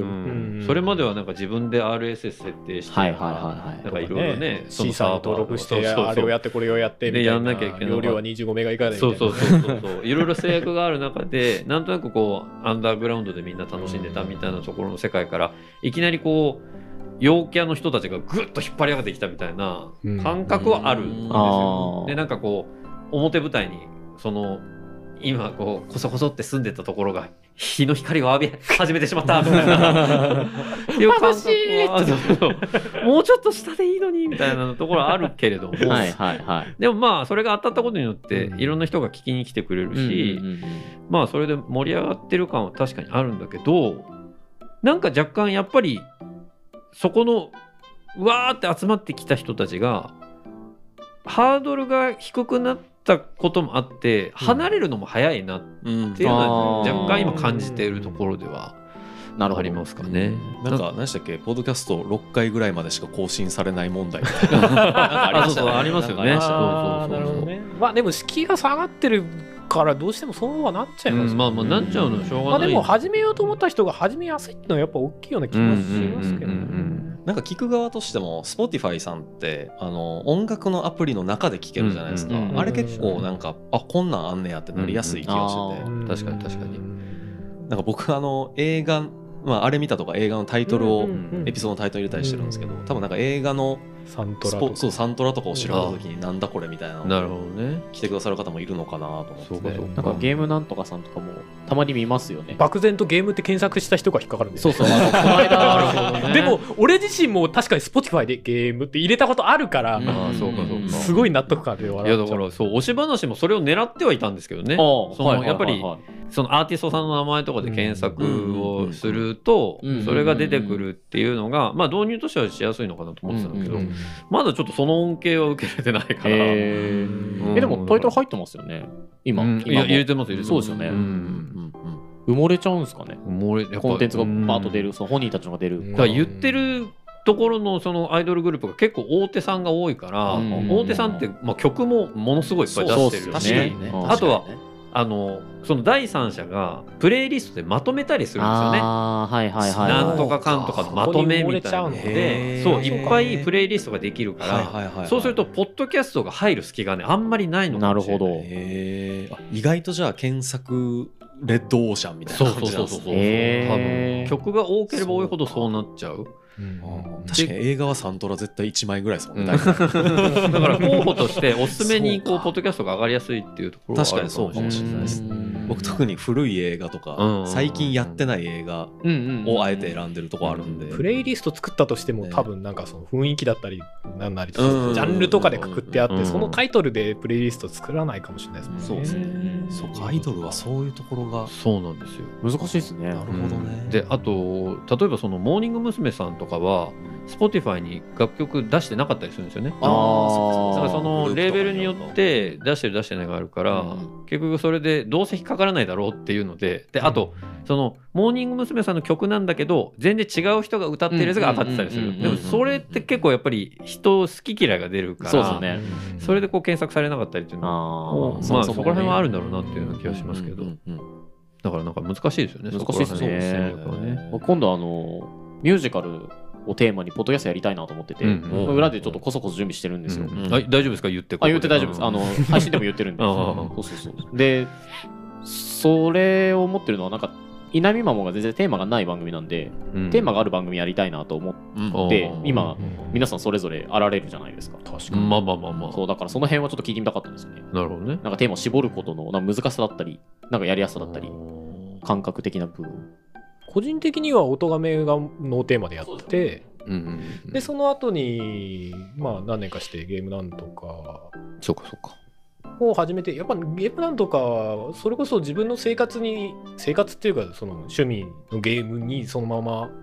それまではなんか自分で アールエスエス 設定して、 はいはいはいはい、 なんかいろいろね、 シーサーに登録してあれをやってこれをやってみたいな、 やんなきゃいけない。 容量はにじゅうごメガ以下でみたいな。 そうそうそうそうそういろいろ制約がある中で、なんとなくこうアンダーグラウンドでみんな楽しんでたみたいなところの世界からいきなりこう陽キャの人たちがぐっと引っ張り上がってきたみたいな感覚はあるんですよ。でなんかこう表舞台にその今こうこそこそって住んでたところが日の光を浴び始めてしまったみたいなっていう感覚はもうちょっと下でいいのにみたいなところはあるけれどもはいはい、はい、 でもまあそれが当たったことによっていろんな人が聞きに来てくれるし、まあそれで盛り上がってる感は確かにあるんだけど、なんか若干やっぱりそこのうわーって集まってきた人たちがハードルが低くなったこともあって離れるのも早いなっていうのは若干今感じているところではありますかね。 なんか何でしたっけ、ポッドキャストろっかいぐらいまでしか更新されない問題みたいなあそうそうありますよね。 なるほどね。まあでも敷居が下がってるからどうしてもそうはなっちゃいます、 うん、まあまあなっちゃうのはしょうがない。 まあでも始めようと思った人が始めやすいっていうのはやっぱ大きいような気もしますけどね。 なんか聞く側としても Spotify さんってあの音楽のアプリの中で聞けるじゃないですか、うんうんうん、あれ結構なんかあこんなんあんねやってなりやすい気がしてて、 うんうん、確かに確かに。 なんか僕あの映画、まあ、あれ見たとか映画のタイトルを、うんうんうん、エピソードのタイトル入れたりしてるんですけど、多分なんか映画のサントラとかそうサントラとかを調べた時になんだこれみたいななるほどね来てくださる方もいるのかなと思って、そうかそうか、なんかゲームなんとかさんとかもたまに見ますよね。 漠然とゲームって検索した人が引っかかるんで、 そうそうあのこの間ね、でも俺自身も確かに Spotify でゲームって入れたことあるから、うん、 あそうかそうかすごい納得感で笑っちゃう。 いやだからそう推し話もそれを狙ってはいたんですけどね。そのやっぱりそのアーティストさんの名前とかで検索をするとそれが出てくるっていうのがまあ導入としてはしやすいのかなと思ってたんだけど、まだちょっとその恩恵は受けられてないから。 えーうん、えでもタイトル入ってますよね今、うん、 今入れてます入れてます。 そうですよね、うんうんうん、埋もれちゃうんですかね。 埋もれコンテンツがバーッと出る、その本人たちのが出る、 だから言ってるところのそのアイドルグループが結構大手さんが多いから、うん、大手さんってまあ曲もものすごいいっぱい出してるし、ねね、あとはあのその第三者がプレイリストでまとめたりするんですよね。 あ、はいはいはい、 なんとかかんとかのまとめみたいなので、そういっぱいプレイリストができるから、はいはいはいはい、そうするとポッドキャストが入る隙がねあんまりないのかもしれない。 なるほど。 へ意外とじゃあ検索レッドオーシャンみたいな感じなんですね。多分曲が多ければ多いほどそうなっちゃう。 うん、確かに映画はサントラ絶対いちまいぐらいですもんね、うん、 だから候補としておすすめにこうポッドキャストが上がりやすいっていうところはあるかもしれない。 確かにそうかもしれないです。僕特に古い映画とか、うん、最近やってない映画をあえて選んでるとこあるんで、 プレイリスト作ったとしても、ね、多分なんかその雰囲気だったりなんなりジャンルとかでくくってあって、そのタイトルでプレイリスト作らないかもしれないですもんね。 そうですね。そうか、アイドルはそういうところがそうなんですよ。 難しいですね。 なるほどね。 であと例えばそのモーニング娘。さんとかはSpotify に楽曲出してなかったりするんですよね。あだからそのレーベルによって出してる出してないがあるから、うん、結局それでどうせ引っかからないだろうっていうので、であとそのモーニング娘。さんの曲なんだけど全然違う人が歌ってるやつが当たってたりする。でもそれって結構やっぱり人好き嫌いが出るから、 そうですね、 それでこう検索されなかったりっていうのは、あまあそこら辺はあるんだろうなっていうような気がしますけど、だからなんか難しいですよね。 難しいですね。ね今度あのミュージカルをテーマにポッドキャストやりたいなと思ってて、うんうん、裏でちょっとコソコソ準備してるんですよ。 うんうん、あ大丈夫ですか言って。 あ言って大丈夫です。あの配信でも言ってるんで。そうそうそう。でそれを思ってるのはなんか稲見マモが全然テーマがない番組なんで、うん、テーマがある番組やりたいなと思って、うん、今、うん、皆さんそれぞれあられるじゃないですか。 確かに。まあまあまあまあ。 そうだからその辺はちょっと聞いてみたかったんですよね。 なるほどね。 なんかテーマを絞ることのなんか難しさだったり、なんかやりやすさだったり、感覚的な部分。 個人的には音がめがノーテーマでやってて、うんうんうん、でその後にまあ何年かしてゲームなんとかそうかそうかを始めて、やっぱゲームなんとかそれこそ自分の生活に生活っていうかその趣味のゲームにそのまま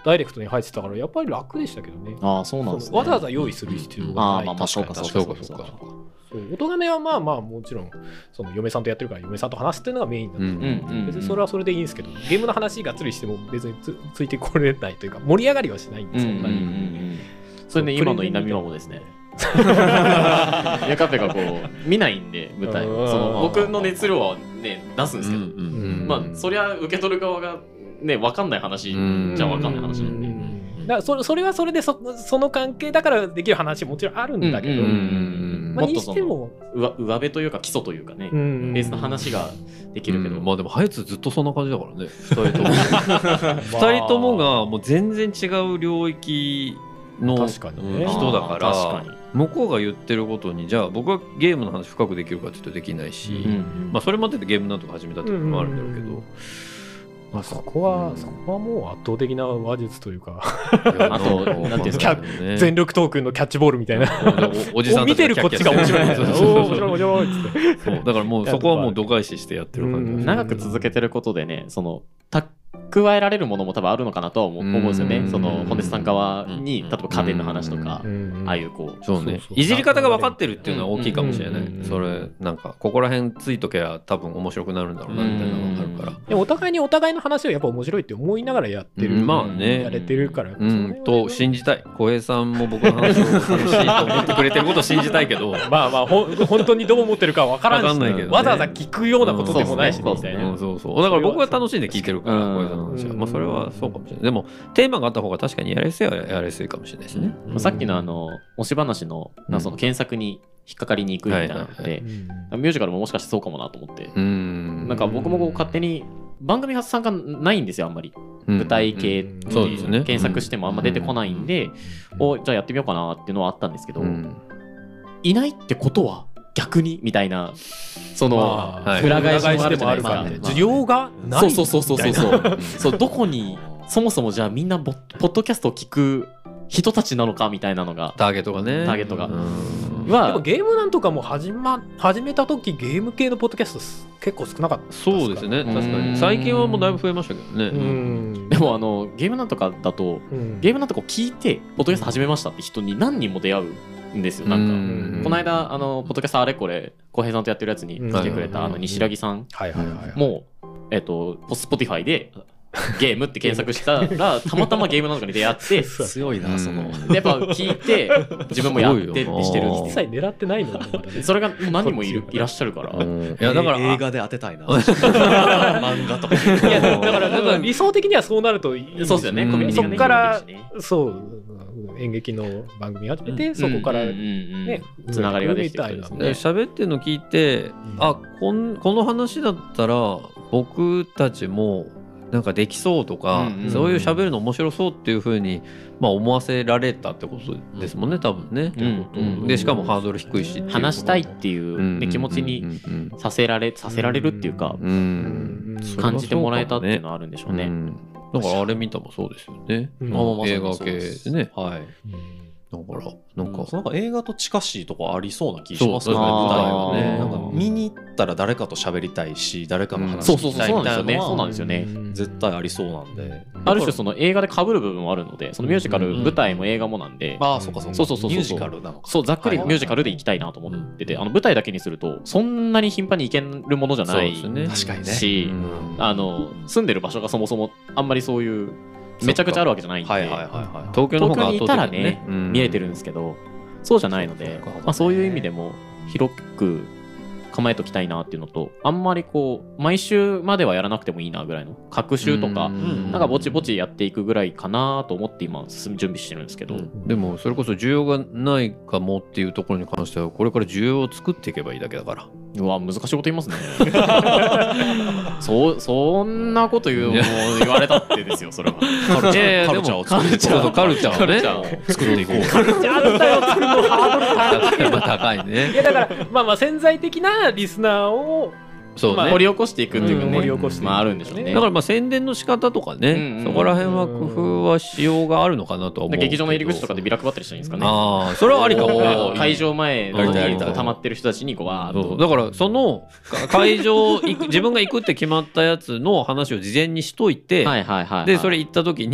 ダイレクトに入ってたからやっぱり楽でしたけどね。 ああそうなんですね。 わざわざ用意する必要がない。ああまあまあそうかそうかそうか。音亀はまあまあもちろんその嫁さんとやってるから嫁さんと話すっていうのがメインだと思う、うん、別にそれはそれでいいんですけど、ゲームの話がっつりしても別に つ, ついてこれないというか盛り上がりはしないんですよ、うんうんうん、 それね今の稲見マもですねゆかぺがこう見ないんで舞台その僕の熱量はね出すんですけど、うんうんうん、まあそりゃ受け取る側がね分かんない話じゃ分かんない話なんで、うんだから そ, それはそれで そ, その関係だからできる話もちろんあるんだけど、 もっとその上上辺というか基礎というかね、ベースの話ができるけど、 まあでもハイツずっとそんな感じだからねふたりともふたりともがもう全然違う領域の人だから、確かに向こうが言ってることにじゃあ僕はゲームの話深くできるかって言うとできないし、うんうん、まあそれまででゲームなんとか始めたっていうのもあるんだろうけど、うんうんうん、 まあ、そこは、うん、そこはもう圧倒的な話術というかあとなんていうんですか、 ね、全力トークンのキャッチボールみたいなお, おじさん見てるこっちが面白い面白い面白いっつってそうだからもうそこはもう度外視してやってる感じ、うん、 長く続けてることでねその蓄えられるものも多分あるのかなとは思うんですよね。その本熱さん側に例えば家電の話とかああいうこうそうねいじり方が分かってるっていうのは大きいかもしれない。それなんかここら辺ついとけば多分面白くなるんだろうなみたいなのがあるから。 でもお互いにお互いの話をやっぱ面白いって思いながらやってる、 まあねやれてるからうんと信じたい。小平さんも僕の話を楽しいと思ってくれてることを信じたいけどまあまあほ本当にどう思ってるか分からんしないけどわざわざ聞くようなことでもないしみたいな。 そうそうだから僕は楽しんで聞いてるから小平さんの話はまあそれはそうかもしれない。でもテーマがあった方が確かにやりやすいはやりやすいかもしれないですね。 うん、さっきのあの推し話の、うん、その検索に引っかかりに行くみたいなので、はいはいはい、ミュージカルももしかしてそうかもなと思って、うん、なんか僕もこう勝手に番組参加ないんですよあんまり、うん、舞台系っていう検索してもあんま出てこないんで、うん、おじゃあやってみようかなっていうのはあったんですけど、うん、いないってことは逆にみたいなその、まあ、裏返しもあるじゃないですか。 需要がないそうそうそうそうそうそうどこにそもそもじゃあみんなポッドキャストを聞く人たちなのかみたいなのがターゲットがねターゲットがはでもゲームなんとかも始ま始めた時ゲーム系のポッドキャスト結構少なかったですか。 そうですね確かに最近はもうだいぶ増えましたけどね。 うんでもあのゲームなんとかだと、うん、ゲームなんとかを聞いてポッドキャスト始めましたって人に何人も出会うんですよ。なんかうんこの間あのポッドキャストあれこれ浩平さんとやってるやつに来てくれたあの西良木さんもえっとスポティファイでゲームって検索したらたまたまゲームなんかに出会って強いなそのでやっぱ聞いて自分もやってってしてる一切狙ってないのだ、 ね、それが何人もいるいらっしゃるからいやだから映画で当てたいな漫画とかいやだからだから理想的にはそうなるといいんですよ。 そうですよね。 コミュニティがねそこからそう演劇の番組始めて、うん、そこからねつながりができてきたですね。 喋ってるの聞いて、うん、あこんこの話だったら僕たちもなんかできそうとか、うんうん、そういう喋るの面白そうっていう風にまあ思わせられたってことですもんね多分ね、うんうん、でしかもハードル低いし話したいっていう、ね、気持ちにさせられさせられるっていうか、うんうんうん、感じてもらえたっていうのはあるんでしょうね、うん、 だからあれ見たもそうですよね、うん、映画系でね、はい、だからなんか、 うん、なんか映画と近しいとこありそうな気しますよね。舞台はねなんか見に行ったら誰かと喋りたいし誰かの話聞きたいみたいなのはそうなんですよね。 絶対ありそうなんである種その映画で被る部分もあるのでそのミュージカル、うん、舞台も映画もなんで、 ああそうかそうかそうそうそうミュージカルなのかそうざっくりミュージカルで行きたいなと思ってて、うん、あの舞台だけにするとそんなに頻繁に行けるものじゃないし、 ね、確かにね、うん、あの住んでる場所がそもそもあんまりそういうめちゃくちゃあるわけじゃないんで、はいはいはいはい、東京の方が圧倒的にね、東京にいたらね、うん、見れてるんですけどそうじゃないので、まあ、そういう意味でも広く構えときたいなっていうのとあんまりこう毎週まではやらなくてもいいなぐらいの各週とかなんかぼちぼちやっていくぐらいかなと思って今準備してるんですけど、うん、 でもそれこそ需要がないかもっていうところに関してはこれから需要を作っていけばいいだけだから。 うわ難しいこと言いますねそ, そんなこと言うも言われたってですよそれはカルチャー、カルチャーを作ってそうそうカルチャーをね作っていこう。 カルチャーだよ作るのハードル高いね。 いやだからまあまあ潜在的なリスナーをそうね、まあ、掘り起こしていくっていうかね、うん、 掘り起こしていく、 まあ、あるんでしょうね。 だからまあ宣伝の仕方とかね、うんうん、そこら辺は工夫はしようがあるのかなとは思うけど。 劇場の入り口とかでビラ配ったりしたらいいんですかね。 ああそれはありかもね。 会場前に溜まってる人たちにこうわーっとだからその会場行く自分が行くって決まったやつの話を事前にしといてはいはいはい、はい、でそれ行った時に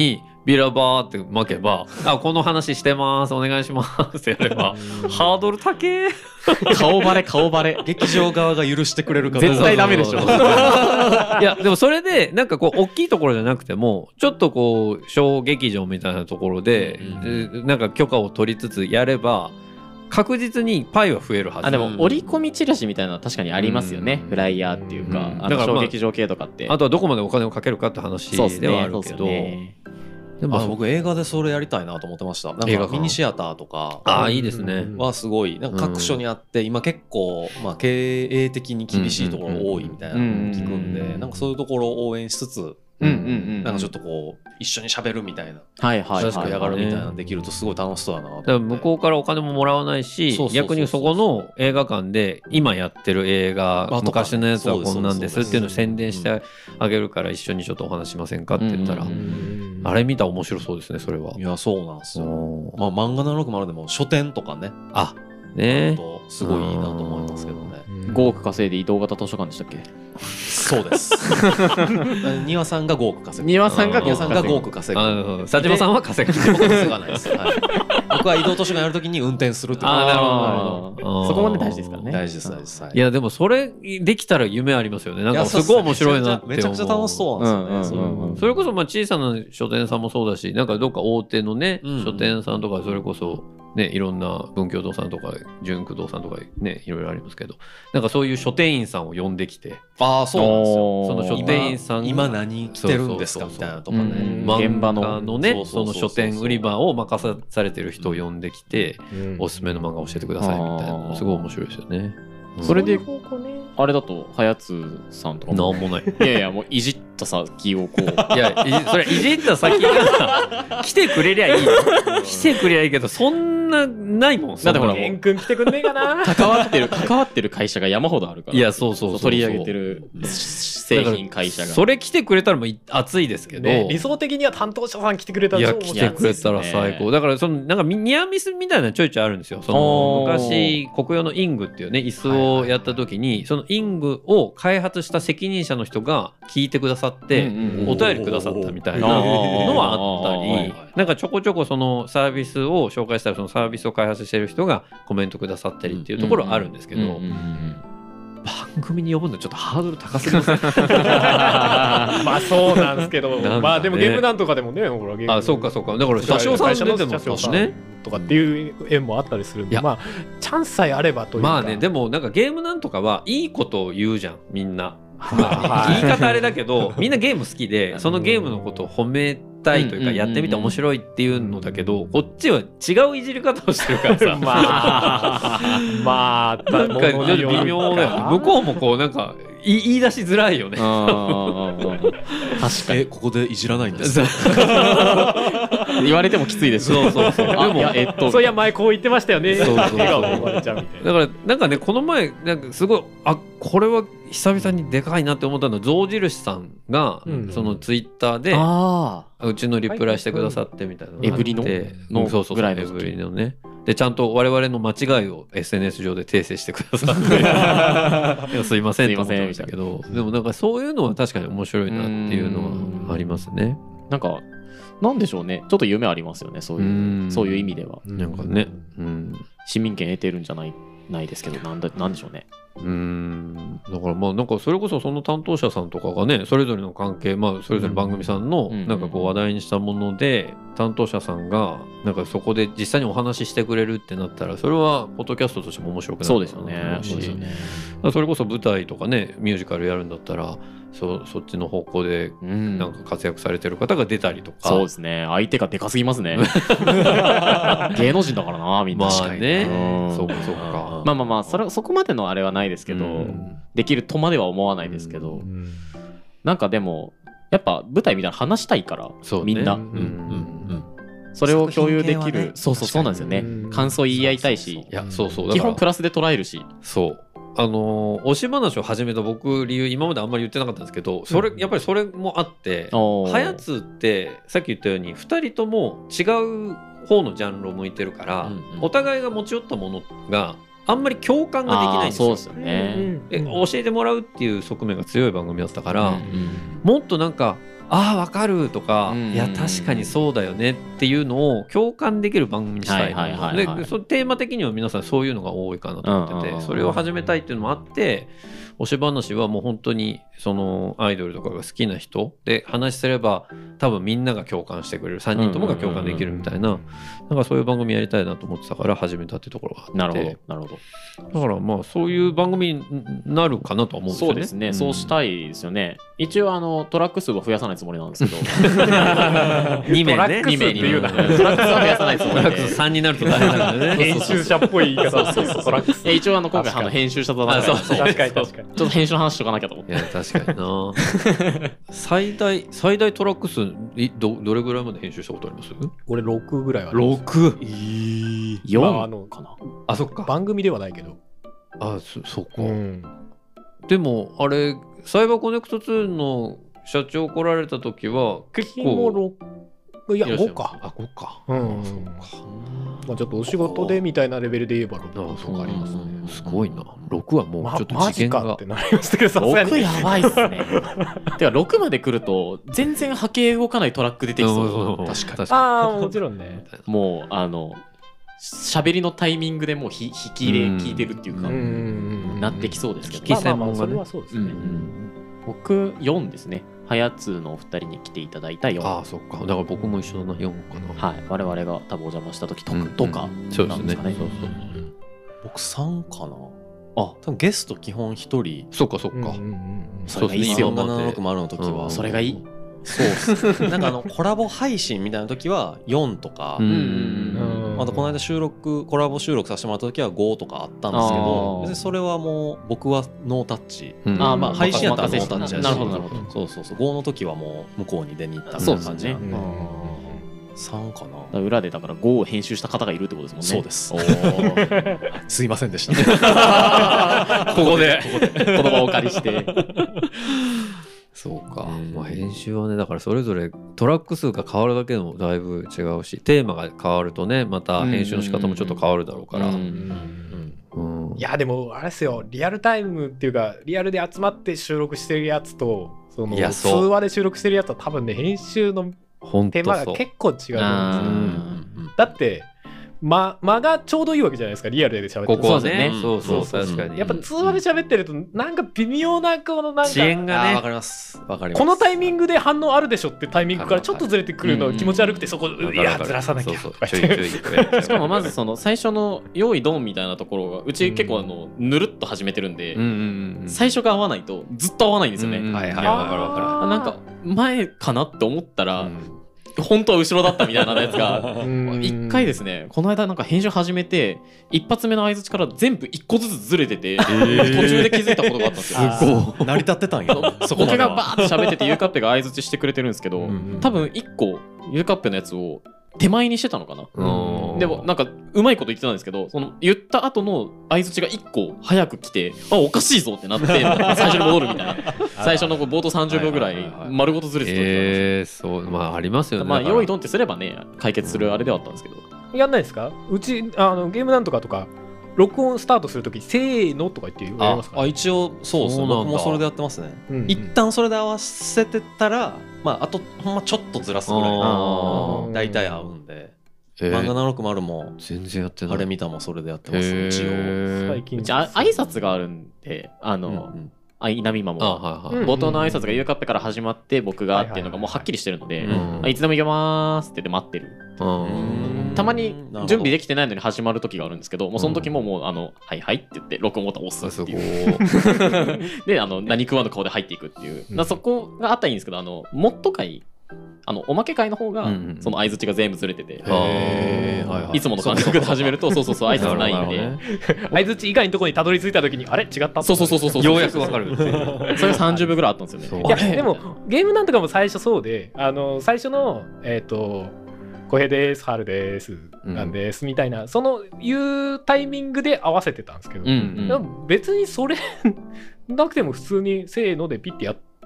ビラバーって巻けばあこの話してますお願いしますってやればハードル高え顔バレ顔バレ劇場側が許してくれるか絶対ダメでしょいやでもそれでなんかこう大きいところじゃなくてもちょっとこう小劇場みたいなところで、うん、なんか許可を取りつつやれば確実にパイは増えるはず。 あでも折り込みチラシみたいなのは確かにありますよね、うん、フライヤーっていうか、うん、あの小劇場系とかって、 まあ、あとはどこまでお金をかけるかって話ではあるけど、 でも僕映画でそれやりたいなと思ってました。なんかミニシアターとかああいいですねはすごいなんか各所にあって、今結構まあ経営的に厳しいところ多いみたいなのを聞くんで、なんかそういうところを応援しつつ、うんうんうん、なんかちょっとこう一緒に喋るみたいな、 はいはいはい、 やがるみたいなのできるとすごい楽しそうだなと思って。 だから向こうからお金ももらわないし、逆にそこの映画館で今やってる映画、昔のやつはこんなんですっていうのを宣伝してあげるから一緒にちょっとお話しませんかって言ったら、あれ見たら面白そうですねそれは。 いやそうなんですよ。まあ漫画ななろくまるでも書店とかね、 あねすごいいいなと思いますけどね。 ごおく稼いで移動型図書館でしたっけ？ そうです。庭さんがごおく稼ぐ。 庭さんがごおく稼ぐ。 佐島さんは稼ぐ。 稼がないです。はい、僕は移動図書館やるときに運転するっていう。 ああなるほど。 そこまで大事ですからね。 大事です大事です。 いやでもそれできたら夢ありますよね。なんかすごい面白いなって思う。 めちゃくちゃ楽しそうなんですよね。 それこそまあ小さな書店さんもそうだし、なんかどっか大手のね書店さんとかそれこそ。ね、いろんな文教堂さんとか純駆堂さんとかねいろいろありますけど、なんかそういう書店員さんを呼んできて、 ああそうなんですよ。 その書店員さんが今何着てるんですかみたいなとかね、 現場のねその書店売り場を任されてる人を呼んできて、おすすめの漫画を教えてくださいみたいな、すごい面白いですよね。 それであれだとはやつさんとかもなんもない。 いやいやもういじった先をこういやそれいじった先が来てくれりゃいい来てくれりゃいいけどそんなないもん。 だってほら玄君来てくんねえかな。 関わってる関わってる会社が山ほどあるから。 いやそうそうそう取り上げてる製品会社がそれ来てくれたらもう熱いですけど、 ね、理想的には担当者さん来てくれたら超面白い。いや来てくれたら最高。だからそのなんかニアミスみたいなちょいちょいあるんですよ。その昔国用のイングっていうね椅子をやった時にそのイングを開発した責任者の人が聞いてくださってお便りくださったみたいなのはあったり、なんかちょこちょこそのサービスを紹介したらそのサービスを開発してる人がコメントくださったりっていうところはあるんですけど、番組に呼ぶのちょっとハードル高すぎますね。 まあそうなんですけど、ね、まあでもゲームなんとかでもね、ほらゲームあそうかそうか、だから車掌さん出てますしねとかっていう縁もあったりするんで、まあチャンスさえあればというか。 まあね、でもなんかゲームなんとかはいいことを言うじゃんみんな。まあ、言い方あれだけどみんなゲーム好きでそのゲームのことを褒めたいというかやってみて面白いっていうのだけど、こっちは違ういじり方をしてるからさまあまあなんかちょっと微妙だよね。向こうもこうなんか言い出しづらいよね。 確かにここでいじらないんです言われてもきついですそうそうそう。でもえっとそういや前こう言ってましたよね。そうそうそう笑顔で生まれちゃうみたいな。 だからなんかねこの前なんかすごいあこれは久々にでかいなって思ったのは象印さんが、うん、そのツイッターであうちのリプライしてくださってみたいなのがあって、 エブリののそうそうそうエブリのねでちゃんと我々の間違いを エスエヌエス 上で訂正してくださってすいませんと思ってましたけど、でもなんかそういうのは確かに面白いなっていうのはありますね。 なんかなんでしょうね、ちょっと夢ありますよね、そういうそういう意味では。 なんかね、 うん、市民権得てるんじゃないないですけど、なんだなんでしょうね。 うーんだからまあなんかそれこそその担当者さんとかがねそれぞれの関係、まあそれぞれ番組さんのなんかこう話題にしたもので担当者さんがなんかそこで実際にお話ししてくれるってなったらそれはポッドキャストとしても面白くなると思うし、そうですよね。それこそ舞台とかねミュージカルやるんだったら そ, そっちの方向でなんか活躍されてる方が出たりとか、 うん、そうですね。相手がでかすぎますね。芸能人だからなみんな。 まあね、うん、そうかそうか。 まあまあまあそれそこまでのあれはないですけど、うん、できるとまでは思わないですけど、うん、なんかでもやっぱ舞台みたいな話したいから、そう、ね、みんな、うんうんうん、それを共有できる、ね、そうそうそうなんですよね、うん、感想言い合いたいし、 いやそうそう基本プラスで捉えるし、 そうあのー、推し話を始めた僕理由今まであんまり言ってなかったんですけど、それ、うん、やっぱりそれもあってはやつってさっき言ったようにふたりとも違う方のジャンルを向いてるから、うんうん、お互いが持ち寄ったものがあんまり共感ができないんですよ。 そうですよね。 で教えてもらうっていう側面が強い番組だったから、うんうん、もっとなんかああわかるとか、いや確かにそうだよねっていうのを共感できる番組にしたいな。でそテーマ的には皆さんそういうのが多いかなと思ってて、それを始めたいっていうのもあって、推し話はもう本当にそのアイドルとかが好きな人で話すれば多分みんなが共感してくれる、さんにんともが共感できるみたいな、なんかそういう番組やりたいなと思ってたから始めたっていうところがあって。 なるほどなるほど。だからまあそういう番組になるかなと思うんですよね。 そうですね、うん、そうしたいですよね。一応あのトラック数は増やさないつもりなんですけどに名ね、 に名に言うなトラック数は増やさないつもりでさんになると大変なんだね編集者っぽい言い方そうそうそう一応あの今回あの編集者だから確かに確かにちょっと編集の話しとかなきゃと思って。 いや確かにな最大最大トラック数 ど, どれぐらいまで編集したことあります？ 俺ろくぐらいはある。ろく、 えー、よん、まあ、あのかなあそっか番組ではないけどあ そ, そっか、 うん、 でもあれサイバーコネクトツーの社長来られた時は結構いやごかあごか、 うん、そうか、まあ、ちょっとお仕事でみたいなレベルで言えばろくとかありますね。 すごいな。ろくはもうちょっと次元が、ま、 マジかってなりましたけど、さすがにろくやばいっすねてかろくまで来ると全然波形動かないトラック出てきそう。 確かにああもちろんねもうあの喋りのタイミングでもう引き入れ聞いてるっていうかなってきそうですけど、 聞き専門がね、 まあまあそれはそうですね、うんうん、 僕よんですね。はやつのお二人に来ていただいたよん。 ああそっか。だから僕も一緒だな、よんかな。 はい、我々が多分お邪魔した時とか、うんうん、とかそうですね。そうそうそう僕さんかな。あ、多分ゲスト基本ひとり。 そっかそっか、うんうんうん、 それがいいっすよ。 ななろくまるの時は、 うん、それがいい。 そうなんかあのコラボ配信みたいな時はよんとか、うん、あとこの間収録コラボ収録させてもらった時はごとかあったんですけど、別にそれはもう僕はノータッチ、うん、あまあ配信やったらノータッチやし、 なるほどなるほど、 そうそうそう、ごの時はもう向こうに出に行ったみたいな感じなんで、さんかな。 裏でだからごを編集した方がいるってことですもんね。 そうです。おすいませんでしたここで言葉をお借りしてそうか、まあ、編集はねだからそれぞれトラック数が変わるだけでもだいぶ違うし、テーマが変わるとねまた編集の仕方もちょっと変わるだろうから、 いやでもあれですよ、リアルタイムっていうかリアルで集まって収録してるやつとその通話で収録してるやつは多分ね編集のテーマが結構違うと思うんですよ。だって間、間がちょうどいいわけじゃないですか、リアルで喋ってる。 ここはね、そうそうそう、確かに。 やっぱ通話で喋ってるとなんか微妙なこのなんか遅延がね、 わかります。わかります。 このタイミングで反応あるでしょってタイミングからちょっとずれてくるの気持ち悪くて、そこいやずらさなきゃ。 そうそう、ちょいちょい。 しかもまずその最初の用意ドンみたいなところがうち結構あのぬるっと始めてるんで、最初が合わないとずっと合わないんですよね。 はいはい、わかるわかる。 なんか前かなって思ったら。本当は後ろだったみたいなやつが一回ですね、この間なんか編集始めて一発目の相づちから全部一個ずつずれてて、途中で気づいたことがあったんですよ。 すごい成り立ってたんや。 僕がバーって喋っててゆうかっぺが相づちしてくれてるんですけど、多分一個ゆうかっぺのやつを手前にしてたのかな。でもなんかうまいこと言ってたんですけど、その言った後の相づちがいっこ早く来て、あおかしいぞってなって最初に戻るみたいな。最初の冒頭さんじゅうびょうぐらい丸ごとずれてた時があります。 えー、そうまあありますよね。 まあ用意ドンってすればね解決するあれではあったんですけど。 やんないですか？うちあのゲームなんとかとか録音スタートするときせーのとか言って言われますか？ あ、一応そうそう、僕もそれでやってますね。うんうん、一旦それで合わせてたら、まああとほんまちょっとずらすぐらい大体合うんで。漫画ななろくまるも全然やってない。 あれ見たもそれでやってます、一応。 最近じゃあ挨拶があるんで、あの、うんうんあいなみまも冒頭の挨拶がゆうかっぺから始まって僕がっていうのがもうはっきりしてるので、いつでも行けますって言って待ってる。たまに準備できてないのに始まる時があるんですけど、もうその時ももうあのはいはいって言って録音ボタン押すっていうであの何食わぬ顔で入っていくっていう、だそこがあったらいいんですけど、あのモッド会あのおまけ会の方がその相づちが全部ずれてて、いつもの感覚で始めるとそうそうそう挨拶ないんで相づち以外のところにたどり着いた時にあれ違った、 そうそうそうそうようやくわかる。 それがさんじゅうびょうぐらいあったんですよね。 いやでもゲームなんとかも最初そうで、あの最初のえっと小平です春ですなんですみたいなそのいうタイミングで合わせてたんですけど、別にそれなくても普通にせーのでピッてやって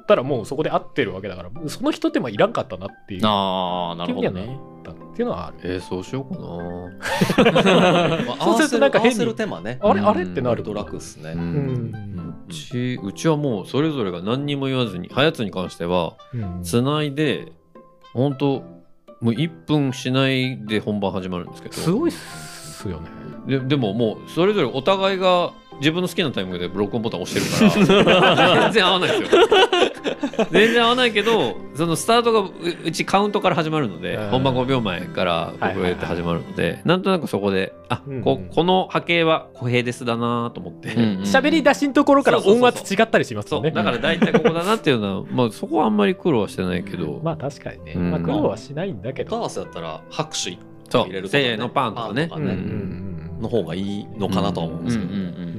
ったらもうそこで合ってるわけだから、その一手間いらんかったなっていう。 ああ、なるほどね。 っていうのはある。 えー、そうしようかな。そうするとなんか変に合わせる手間ね。 あれあれってなると楽っすね。 うちうちはもうそれぞれが何にも言わずに、はやつに関してはつないで本当もういっぷんしないで本番始まるんですけど。 すごいっすよね。 で, でももうそれぞれお互いが自分の好きなタイミングで録音ボタン押してるから全然合わないですよ。全然合わないけど、そのスタートが う, うちカウントから始まるので、本番ごびょうまえから僕が言って始まるので、なんとなくそこであ、うんうん、こ, この波形は小平ですだなと思って喋、うん、り出しのところから音圧違ったりしますよね。 だから大体ここだなっていうのは、まあ、そこはあんまり苦労はしてないけどまあ確かにね、うん、まあ、苦労はしないんだけど、 音合わせだったら拍手入れるとか、 ね、せーのパンとかね、 パンとかね、うんうんうん、の方がいいのかなとは思うんですけど、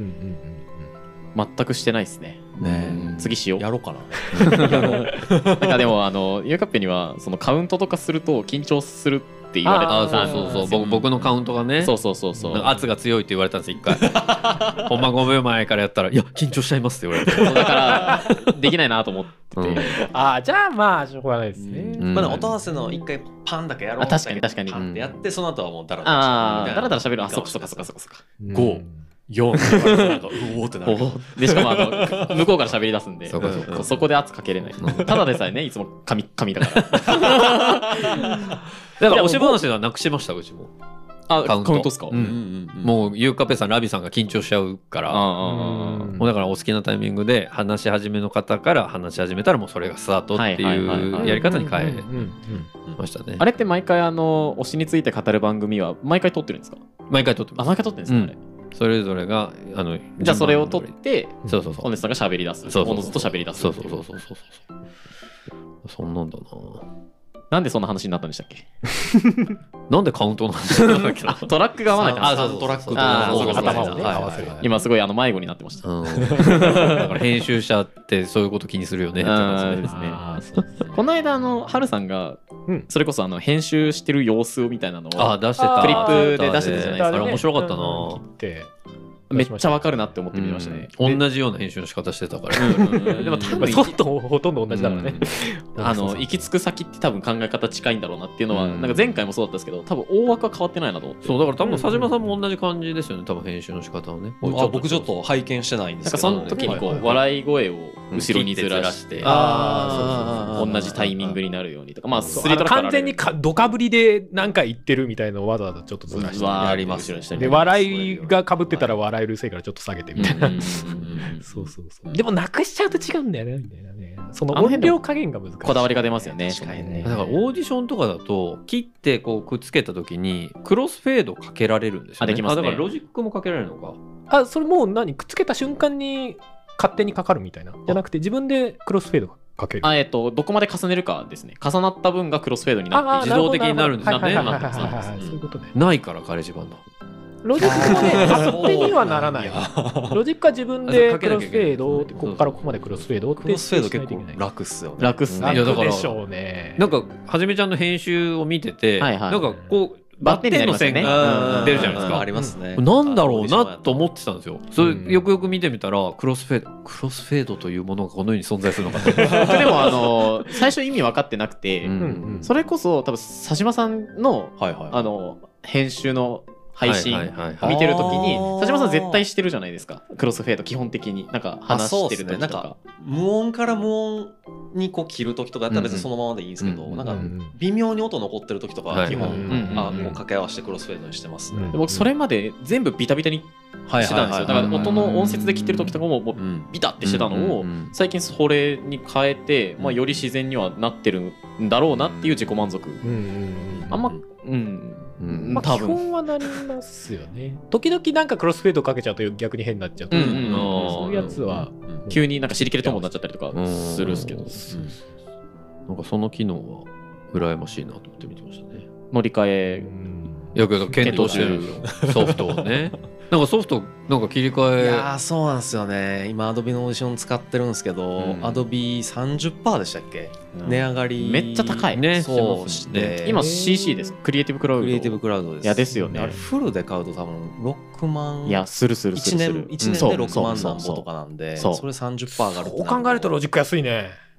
全くしてないですね。 ね、 次しよう。 やろうかな。 なんかでもあのゆうカッペにはそのカウントとかすると緊張するって言われた。 あ、そうそうそう、僕のカウントがね、 そうそうそうそう、 圧が強いって言われたんです一回。本番ごびょうまえからやったらいや緊張しちゃいますって言われて、 だからできないなと思ってて、うん、 あ、じゃあまあしょうがないですね。 うん、まあ音合わせの一回パンだけやろうみたいな。 確かに確かに。 パンってやってその後はもうダラダラああダラダラ喋る。あ、そっかそっかそっかそっかそっか。 ごよんなんかうおーってなる。 でしかもあの向こうから喋り出すんで、そ, そこで圧かけれない。ただでさえねいつも紙紙だから。だから押し話はなくしましたうちも。 あ、カウントですか。 もうゆうかぺさんラビさんが緊張しちゃうから、もうだからお好きなタイミングで話し始めの方から話し始めたらもうそれがスタートっていうやり方に変えましたね。 あれって毎回あの推しについて語る番組は毎回撮ってるんですか。 毎回撮ってます。 あ、毎回撮ってるんですか、うん、あれ。 それぞれがあのじゃあそれを取って、 そうそうそう、 おねさんが喋り出す。おのずと喋り出す。 そうそうそうそうそうそう。そんなんだな。 なんでそんな話になったんでしたっけ。 なんでカウントの話なんだっけな。 トラックが合わないから。 あ、そうそう、トラックと頭をね合わせる。 今すごいあの迷子になってました。 だから編集者ってそういうこと気にするよねって話ですね。 この間あのハルさんがそれこそあの編集してる様子みたいなのをあ出してた。 クリップで出してたじゃないですか。 あれ面白かったな。 めっちゃわかるなって思って見ましたね。 同じような編集の仕方してたから。 でも多分ほとんど同じだからね。 あの行き着く先って多分考え方近いんだろうなっていうのはなんか前回もそうだったんですけど、多分大枠は変わってないなと思って。 そうだから多分佐島さんも同じ感じですよね。多分編集の仕方はね。 あ、僕ちょっと拝見してないんですけど。 なんかその時にこう笑い声を後ろにずらして、同じタイミングになるようにとか、まあ完全にドカぶりで何か言ってるみたいなのをわざわざちょっとずらしてやります。 で笑いが被ってたら笑えるせいからちょっと下げてみたいな。そうそうそう。でもなくしちゃうと違うんだよねみたいなね。その音量加減が難しい。 こだわりが出ますよね。 確かにね。 だからオーディションとかだと切ってこうくっつけた時にクロスフェードかけられるんですよね。 あ、できますね。 だからロジックもかけられるのか。 あ、それもう何くっつけた瞬間に勝手にかかるみたいなじゃなくて自分でクロスフェードかける。 あ、えっとどこまで重ねるかですね。重なった分がクロスフェードになって自動的になるんですよね。 そういうことね。 ないからカレッジバンド。 ロジックもね、勝手にはならない。ロジックは自分でクロスフェード、ここからここまでクロスフェードって。 クロスフェード結構楽っすよね。 楽っすね。 楽でしょうね。 なんかはじめちゃんの編集を見てて、なんかこうバッテンの線が出るじゃないですか。 ありますね。 なんだろうなと思ってたんですよ。それよくよく見てみたらクロスフェード、クロスフェードというものがこのように存在するのかと。 でもあの最初意味分かってなくて、それこそ多分佐島さんのあの編集の配信見てるときに佐島さん絶対してるじゃないですか。クロスフェード基本的になんか話してる時とか、 無音から無音にこう切る時とかやったら別にそのままでいいんですけど、なんか微妙に音残ってる時とかは基本あこう掛け合わせてクロスフェードにしてますね。 僕それまで全部ビタビタにしてたんですよ。だから音の音節で切ってる時とかももうビタってしてたのを最近それに変えて、まあより自然にはなってるんだろうなっていう自己満足。あんまうんまあ基本はなりますよね。時々なんかクロスフェードかけちゃうと逆に変になっちゃうとか、そういうやつは急になんか尻切れトンボになっちゃったりとかするんですけど、 なんかその機能は羨ましいなと思って見てましたね。 乗り換えいやけど検討してるソフトをね。なんかソフトなんか切り替え。 いやーそうなんですよね。今 Adobe のオーディション使ってるんですけど、うん、Adobe さんじゅっパーセント でしたっけ、うん、値上がりめっちゃ高いね。 そうして、ね、 今 シーシー です。クリエイティブクラウド。 クリエイティブクラウドです。 いやですよね。 あれフルで買うと多分ろくまん。 いやするするするする。 いちねんでろくまんなんぼとかなんで、それ さんじゅっパーセント 上がるって。 そう考えるとロジック安いね。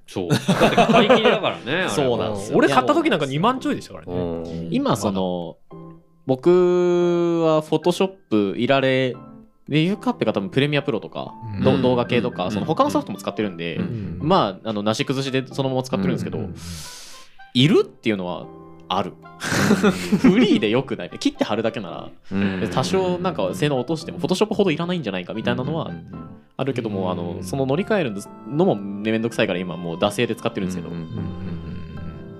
そうだって買い切りだからねそうなんですよ。 俺買った時なんかにまんちょいでしたからね。 今その僕はフォトショップいられでユーカッペが多分プレミアプロとか、うん、動画系とか、うん、その他のソフトも使ってるんで、うん、まああのなし崩しでそのまま使ってるんですけど、うん、いるっていうのはあるフリーでよくない切って貼るだけなら、うん、多少なんか性能落としてもフォトショップほどいらないんじゃないかみたいなのはあるけども、うん、あのその乗り換えるのもめんどくさいから今もう惰性で使ってるんですけど、うん、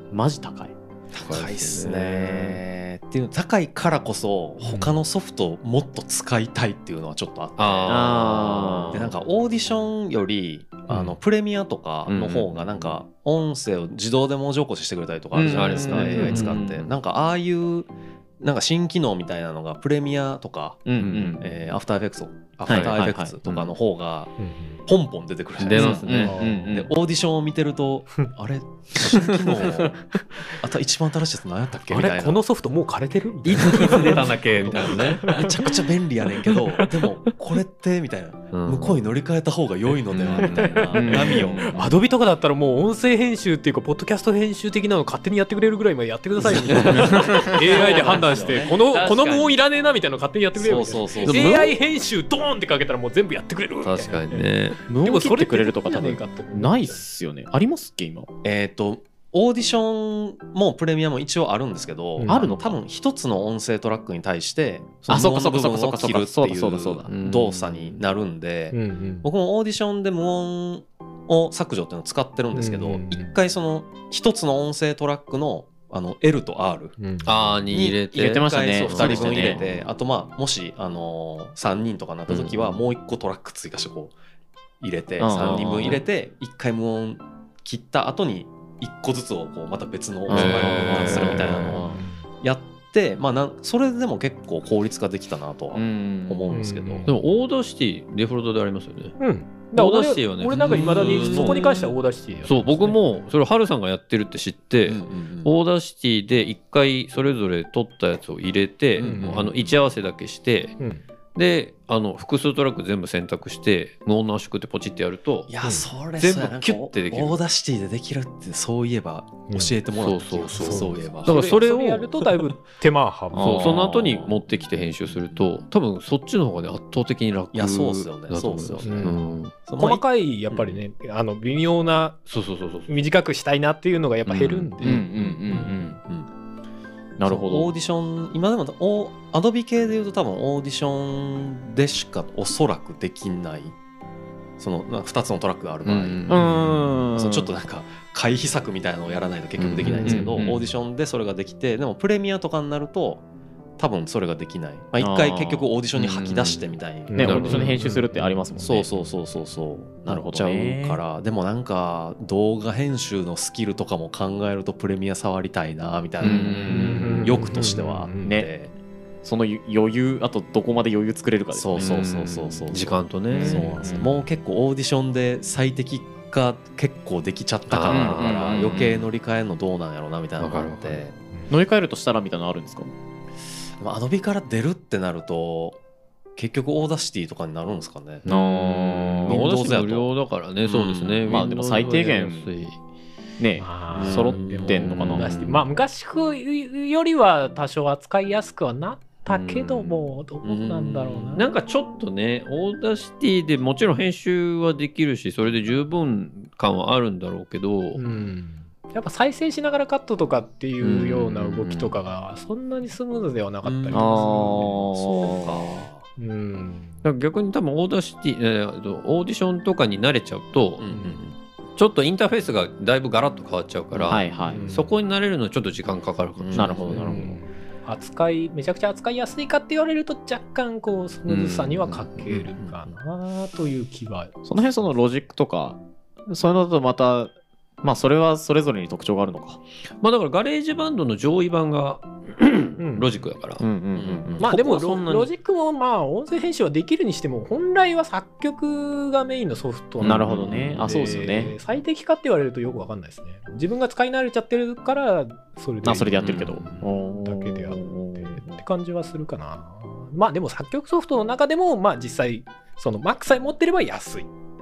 マジ高い高いっすねっていう高いからこそ他のソフトをもっと使いたいっていうのはちょっとあって、あでなんかオーディションよりあのプレミアとかの方がなんか音声を自動で文字起こししてくれたりとかあるじゃないですか、うん、エーアイ 使ってなんかああいうなんか新機能みたいなのがプレミアとか、うんうんえー、アフターエフェクトアフターエフェクツとかの方がポンポン出てくるじゃないですか。出ますね。でオーディションを見てるとあれ新機能あと一番新しいやつ何やったっけみたいな。 あれこのソフトもう枯れてる？ いつ出たんだっけみたいなね。 めちゃくちゃ便利やねんけどでもこれってみたいな、うん、向こうに乗り換えた方が良いのではみたいな波を。 アドビとかだったらもう音声編集っていうかポッドキャスト編集的なの勝手にやってくれるぐらいまでやってくださいよみたいな。エーアイ で判断してこのこの無音いらねえなみたいなの勝手にやってくれるみたいな。そうそうそう。エーアイ 編集ドーンってかけたらもう全部やってくれるみたいな。 確かにね。 無音切ってくれるとか多分ないっすよね。ありますっけ今？ えっとオーディションもプレミアも一応あるんですけど、うん、あるの多分一つの音声トラックに対してその無音の部分を切るっていう動作になるんで、僕もオーディションで無音を削除っていうのを使ってるんですけど、一回その一つの音声トラックのあの L と R に入れて入れてましたね。 ふたりぶん入れて、あとまあもしあのさんにんとかなった時はもういっこトラック追加してこう入れてさんにんぶん入れていっかい無音切った後にいっこずつをこうまた別の音声ファイルに分割するみたいなのをやって、まあなそれでも結構効率化できたなとは思うんですけど。 でもオーダーシティデフォルトでありますよね。 うん。だオーダーシティはね。俺なんか未だにそこに関してはオーダーシティ。 そう僕もそれをハルさんがやってるって知って、うんうんうん、オーダーシティでいっかいそれぞれ取ったやつを入れて、うんうん、あの位置合わせだけして。うんであの複数トラック全部選択して無音の圧縮ってポチってやるといやそれ全部キュッてできる。 オーダーシティでできるってそういえば教えてもらった気がする。そういえばだからそれをやるとだいぶ手間はそうその後に持ってきて編集すると多分そっちの方がね圧倒的に楽。 いやそうですよね。そうですよね、うん、 細かいやっぱりね、うん、あの微妙なそうそうそうそう短くしたいなっていうのがやっぱ減るんで。 なるほど。 オーディション今でもおアドビ系でいうと多分オーディションでしかおそらくできないそのふたつのトラックがある場合、うん、そのちょっとなんか回避策みたいなのをやらないと結局できないんですけど、うんうんうん、オーディションでそれができてでもプレミアとかになると多分それができない。まあ、一回結局オーディションに吐き出してみたいな、ね、オーディションに編集するってありますもんね。 そうそうそうそうそうなるほど、ね、なっちゃうからでもなんか動画編集のスキルとかも考えるとプレミア触りたいなみたいな欲としてはあって、ね、 その余裕あとどこまで余裕作れるかですね。 そうそうそうそう時間とね。 そうなんですよ。もう結構オーディションで最適化結構できちゃった感があるから余計乗り換えるのどうなんやろうなみたいなのがあって乗り換えるとしたらみたいなのあるんですか？ アドビから出るってなると結局オーダーシティとかになるんですかね。 あオーダーシティ無料だからね、うん、そうですね。 まあでも最低限ね揃ってんのかな。 まあ昔よりは多少扱いやすくはなったけども、どうなんだろうな。 なんかちょっとねオーダーシティでもちろん編集はできるしそれで十分感はあるんだろうけど、うんやっぱ再生しながらカットとかっていうような動きとかがそんなにスムーズではなかったりとかするので、そうか、うん、 だから逆に多分オーダーシティ、えー、オーディションとかに慣れちゃうと、うんうん、ちょっとインターフェースがだいぶガラッと変わっちゃうから、はいはい、そこに慣れるのはちょっと時間かかるかもしれない。 なるほどなるほど。 扱いめちゃくちゃ扱いやすいかって言われると若干こうスムーズさには欠けるかなという気は、 うん、その辺そのロジックとかそういうのだとまたまあそれはそれぞれに特徴があるのか。 まあだからガレージバンドの上位版がロジックだから。 まあでもロジックもまあ音声編集はできるにしても本来は作曲がメインのソフトなるほどね。あそうですよね。 最適化って言われるとよくわかんないですね。自分が使い慣れちゃってるからそれであそれでやってるけどだけであってって感じはするかな。まあでも作曲ソフトの中でもまあ実際その Mac さえ持ってれば安い。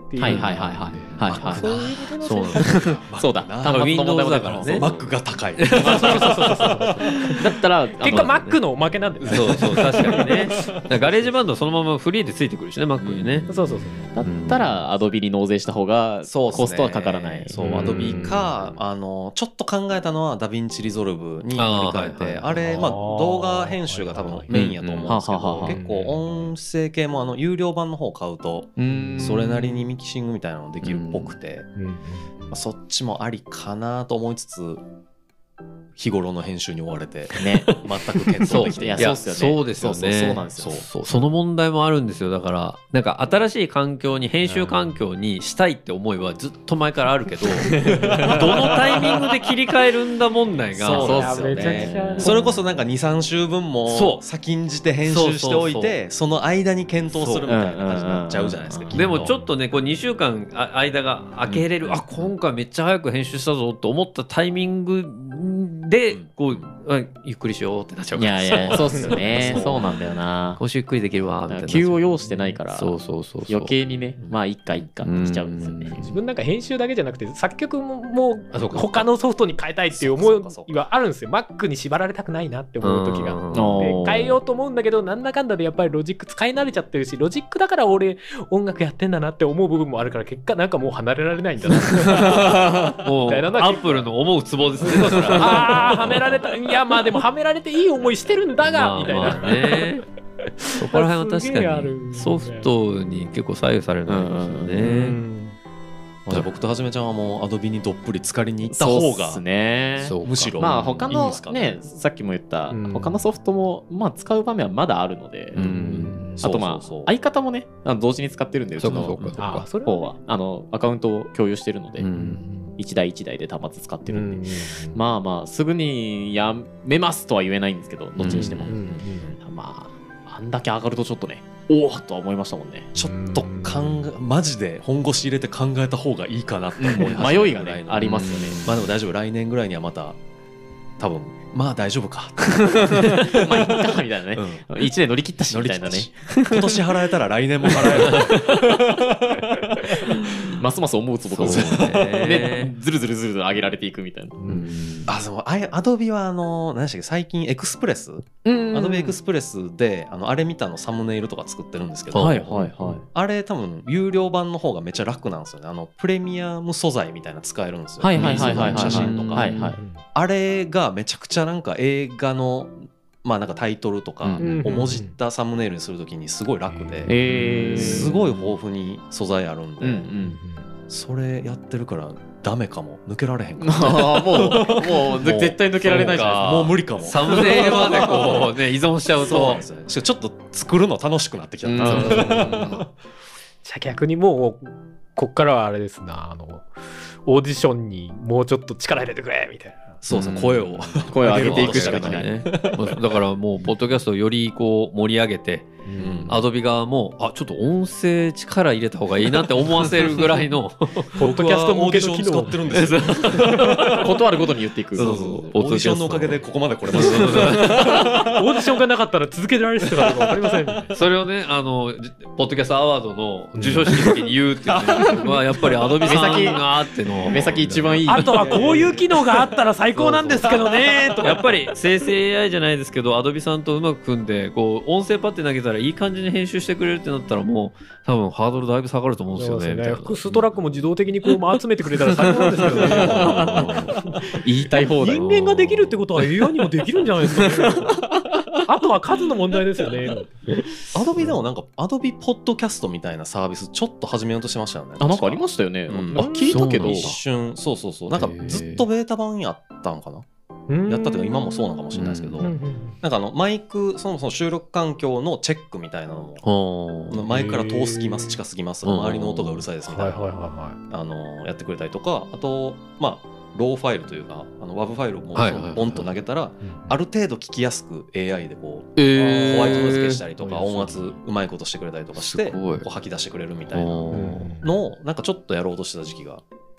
っていう。 はいはいはいはいはいはい。 そういうことのそうそうだ。 多分 Windows だからね。 Mac が高い。 だったら結果 Mac のおまけなんだよね。 そうそう確かにね。ガレージバンドそのままフリーでついてくるしね Mac にね。 そうそうそう。 だったら Adobe に納税した方がコストはかからない。 そう Adobe かあのちょっと考えたのは DaVinci Resolve に乗り換えて、あれまあ動画編集が多分メインやと思うんですけど、結構音声系もあの有料版の方を買うとそれなりにミキシングみたいなのできるっぽくて、まあ、そっちもありかなと思いつつ日頃の編集に追われてね全く検討できていやそうですよね。そうですよね。そうなんですよ。そうその問題もあるんですよ。だからなんか新しい環境に編集環境にしたいって思いはずっと前からあるけど、どのタイミングで切り替えるんだ問題がそうですよね。それこそなんか にさん週分も先んじて編集しておいて、その間に検討するみたいな感じになっちゃうじゃないですか。 でもちょっとねこうにしゅうかん間が空けれる、あ今回めっちゃ早く編集したぞと思ったタイミングでこうゆっくりしようってなっちゃうから。 いやいやそうっすよね。そうなんだよな。 今週ゆっくりできるわみたいな。 急を要してないから。 そうそうそう。 余計にね、まあいっかいっかってきちゃうんですよね。 自分なんか編集だけじゃなくて作曲ももう他のソフトに変えたいっていう思いはあるんですよ。Mac に縛られたくないなって思う時が。で変えようと思うんだけどなんだかんだでやっぱりロジック使い慣れちゃってるし、ロジックだから俺音楽やってんだなって思う部分もあるから、結果なんかもう離れられないんだな。 もうアップルの思うツボですね。 ああはめられた。いやまあでもはめられていい思いしてるんだがみたいな。 ね。そこら辺は確かにソフトに結構左右されるんですよね。 じゃあ僕とはじめちゃんはもう Adobe にどっぷり浸かりに行った方がむしろまあ他のねさっきも言った他のソフトもまあ使う場面はまだあるので、あとまあ相方もね同時に使ってるんでうちの方はあのアカウントを共有してるので一台一台で端末使ってるんで、まあまあすぐにやめますとは言えないんですけど、どっちにしてもまああんだけ上がるとちょっとねおおとは思いましたもんね。 ちょっと考えマジで本腰入れて考えた方がいいかなって思います。迷いがねありますよね。 まあでも大丈夫、来年ぐらいにはまた多分まあ大丈夫かまあいいかみたいなね、うん、いちねん乗り切ったしみたいなね、 今年払えたら来年も払えるますます思うつぼがでずるずるずるずる上げられていくみたいな、うん、 あそうアドビはあの何でしたっけ最近エクスプレス、アドビエクスプレスであのあれ見たのサムネイルとか作ってるんですけど、 はいはいはい、 あれ多分有料版の方がめっちゃ楽なんですよね。あのプレミアム素材みたいな使えるんですよ。 はいはいはいはい、 写真とか、 はいはい、 あれがめちゃくちゃなんか映画のまあなんかタイトルとかをもじったサムネイルにするときにすごい楽で、すごい豊富に素材あるんで、それやってるからダメかも、抜けられへんかも。 もうもう絶対抜けられないじゃないですか。 もう無理かも。 サムネイルまでこうね依存しちゃうと、 ちょっと作るの楽しくなってきた。じゃあ逆にもうこっからはあれですな、あのオーディションにもうちょっと力入れてくれみたいな。 そうそう、声を声を上げていくしかないね。 だからもうポッドキャストをよりこう盛り上げて、アドビ側もあちょっと音声力入れた方がいいなって思わせるぐらいのポッドキャスト向けの機能使ってるんですよ。 断るごとに言っていく。 そうそう、オーディションのおかげでここまで来れました。 オーディションがなかったら続けられてたかどうか分かりません、ね。 それをねあのポッドキャストアワードの授賞式の時に言うっていうのはやっぱりアドビさんがあっての目先一番いい。 あとはこういう機能があったら最高なんですけどね。 やっぱり生成 エーアイ じゃないですけどアドビさんとうまく組んでこう音声パッて投げたらいい感じに編集してくれるってなったらもう多分ハードルだいぶ下がると思うんですよね。ね複数トラックも自動的にこう集めてくれたら最高なんですけどね。 言いたい放題。 人間ができるってことは エーアイ にもできるんじゃないですか、ね。あとは数の問題ですよね。 アドビでもなんかアドビポッドキャストみたいなサービスちょっと始めようとしてましたよね。 あ、なんかありましたよね。うん、あ聞いたけど一瞬そうそうそうなんかずっとベータ版やったんかな。やったというか今もそうなのかもしれないですけど、なんかあのマイクそもそも収録環境のチェックみたいなのもマイクから遠すぎます近すぎます周りの音がうるさいですみたいなあのやってくれたりとか、あとまあローファイルというかあの ワブ ファイルもボンと投げたらある程度聞きやすく エーアイ でこうホワイトノイズ消したりとか音圧うまいことしてくれたりとかしてこう吐き出してくれるみたいなのをなんかちょっとやろうとしてた時期が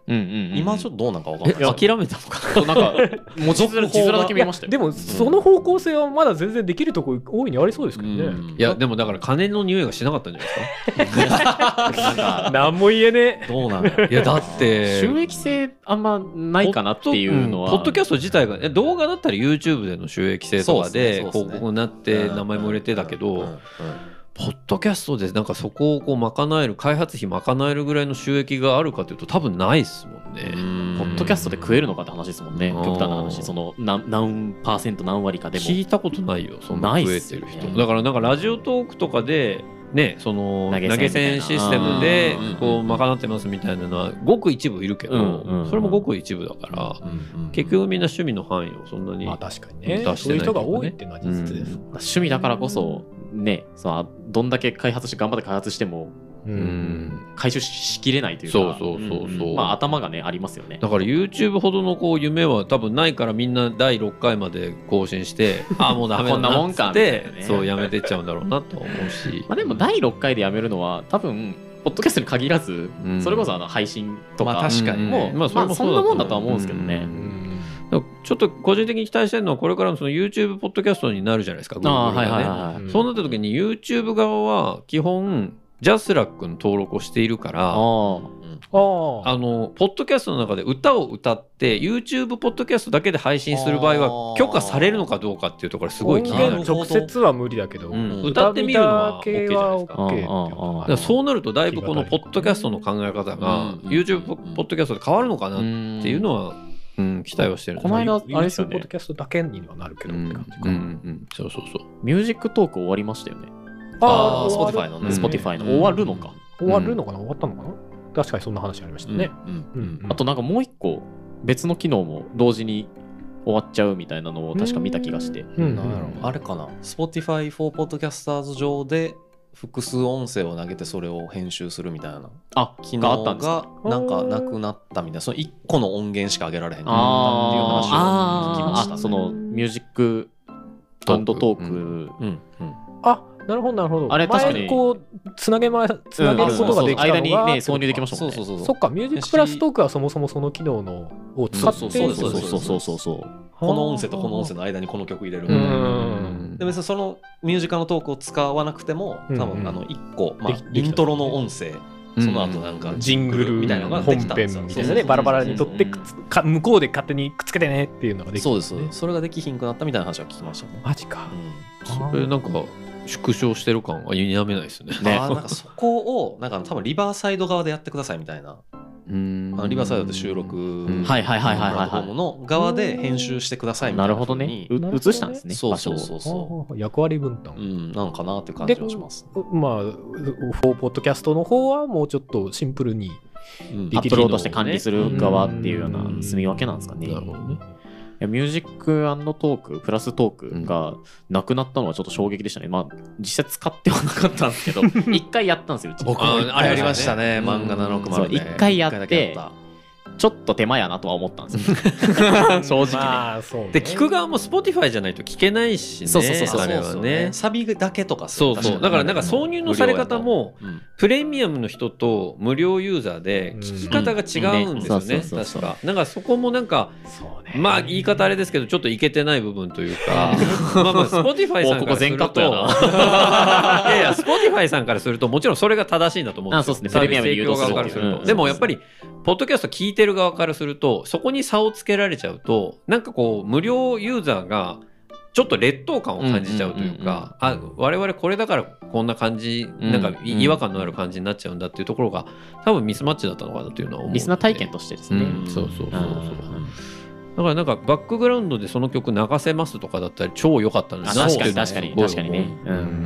今ちょっとどうなんか分かんない。 諦めたのかなんかもう字面だけ見ましたよ。 でもその方向性はまだ全然できるとこ大いにありそうですけどね。 いやでもだから金の匂いがしなかったんじゃないですか。何も言えねえ。どうなんだ。 いやだって収益性あんまないかなっていうのは。 ポッドキャスト自体が動画だったら YouTube での収益性とかで広告になって名前も売れてだけど。ポッドキャストでなんかそこをこう賄える開発費賄えるぐらいの収益があるかというと多分ないですもんね。 ポッドキャストで食えるのかって話ですもんね。極端な話、その何何パーセント何割かでも聞いたことないよ。そんな食えてる人。だからなんかラジオトークとかでね、その投げ銭システムでこう賄ってますみたいなのはごく一部いるけど、それもごく一部だから結局みんな趣味の範囲をそんなにまあ確かにね。そういう人が多いっていうのは事実です。 趣味だからこそね、そのどんだけ開発して頑張って開発しても回収しきれないというか、 そうそうそうそう、 まあ頭がねありますよね。 だから YouTube ほどのこう夢は多分ないからみんなだいろっかいまで更新してああもうダメだなっつってそうやめてっちゃうんだろうなと思うし、 まあでもだいろっかいでやめるのは多分ポッドキャストに限らず、それこそあの配信とか確かにもまあそんなもんだとは思うんですけどね。 ちょっと個人的に期待してるのはこれからのその YouTube ポッドキャストになるじゃないですか。 あ、はいはいはい、 そうなった時に YouTube 側は基本ジャスラックの登録をしているから、あのポッドキャストの中で歌を歌って YouTube ポッドキャストだけで配信する場合は許可されるのかどうかっていうところすごい気になる。 直接は無理だけど、うん、 歌ってみるのは OK じゃないですか。 だからそうなるとだいぶこのポッドキャストの考え方が YouTube ポッドキャストで変わるのかなっていうのはうん、期待はしてる。 この間あれですよね。 ポッドキャストだけにはなるけどって感じか。うんうん、 そうそうそう。 ミュージックトーク終わりましたよね。 ああ、Spotify のね。 Spotify の終わるのか。 終わるのかな、終わったのかな。確かにそんな話ありましたね。 あとなんかもう一個別の機能も同時に終わっちゃうみたいなのを確か見た気がして。 あれかな。Spotify for Podcasters 上で複数音声を投げてそれを編集するみたいな機能がなんかなくなったみたいな、そのいっこの音源しか上げられへんっていう話を聞きました。 そのミュージックトーク、 あ、なるほどなるほど。 あれ確かにこうつなげまつなげることができたのが間にね挿入できましたもんね。 そうそうそう。そっか、ミュージックプラストークはそもそもその機能のを使って、 そうそうそうそうそう。 この音声とこの音声の間にこの曲入れるみたいな。で別にそのミュージカルのトークを使わなくても多分あのいっこ、まあ、イントロの音声、その後なんかジングルみたいなのができたんですよ。本編みたいなね、バラバラに取ってくつか向こうで勝手にくっつけてねっていうのができる、 ね。そうです。それができひんくなったみたいな話は聞きましたね。 マジか。 それなんか縮小してる感は否めないですね。 ね、なんかそこをなんか多分リバーサイド側でやってくださいみたいな。うんあのリバーサイドで収録プラットフォームの側で編集してくださいみたいな。 なるほどね。映したんですね。 そうそうそうそう。 役割分担。 うんなのかなっていう感じはします。 まあフォーポッドキャストの方はもうちょっとシンプルにアップロードして管理する側っていうような住み分けなんですかね。 なるほどね。 ミュージック&トークプラストークがなくなったのはちょっと衝撃でしたね。まあ実際使ってはなかったんですけど一回やったんですよ。 僕もあれやりましたね。漫画ななろくまるで一回やってちょっと手間やなとは思ったんですよ正直ね。まあそうね。で聞く側も Spotify じゃないと聞けないしね。 そうそうそうそう。 あれはね。 サビだけとかそうそう。だからなんか挿入のされ方もプレミアムの人と無料ユーザーで聞き方が違うんですよね。確か。なんかそこもなんかまあ言い方あれですけどちょっといけてない部分というかまあまあ Spotify さんからするといやいや Spotify さんからするともちろんそれが正しいんだと思うんですよ。 そうですね。プレミアムに誘導するっていう。 でもやっぱりポッドキャスト聞いてる側からするとそこに差をつけられちゃうとなんかこう無料ユーザーがちょっと劣等感を感じちゃうというか、あ我々これだからこんな感じなんか違和感のある感じになっちゃうんだっていうところが多分ミスマッチだったのかなというのは思う。 リスナー体験としてですね。 うん、そうそうそうそう。だからなんかバックグラウンドでその曲流せますとかだったら超良かったんです。 確かに確かに確かにね。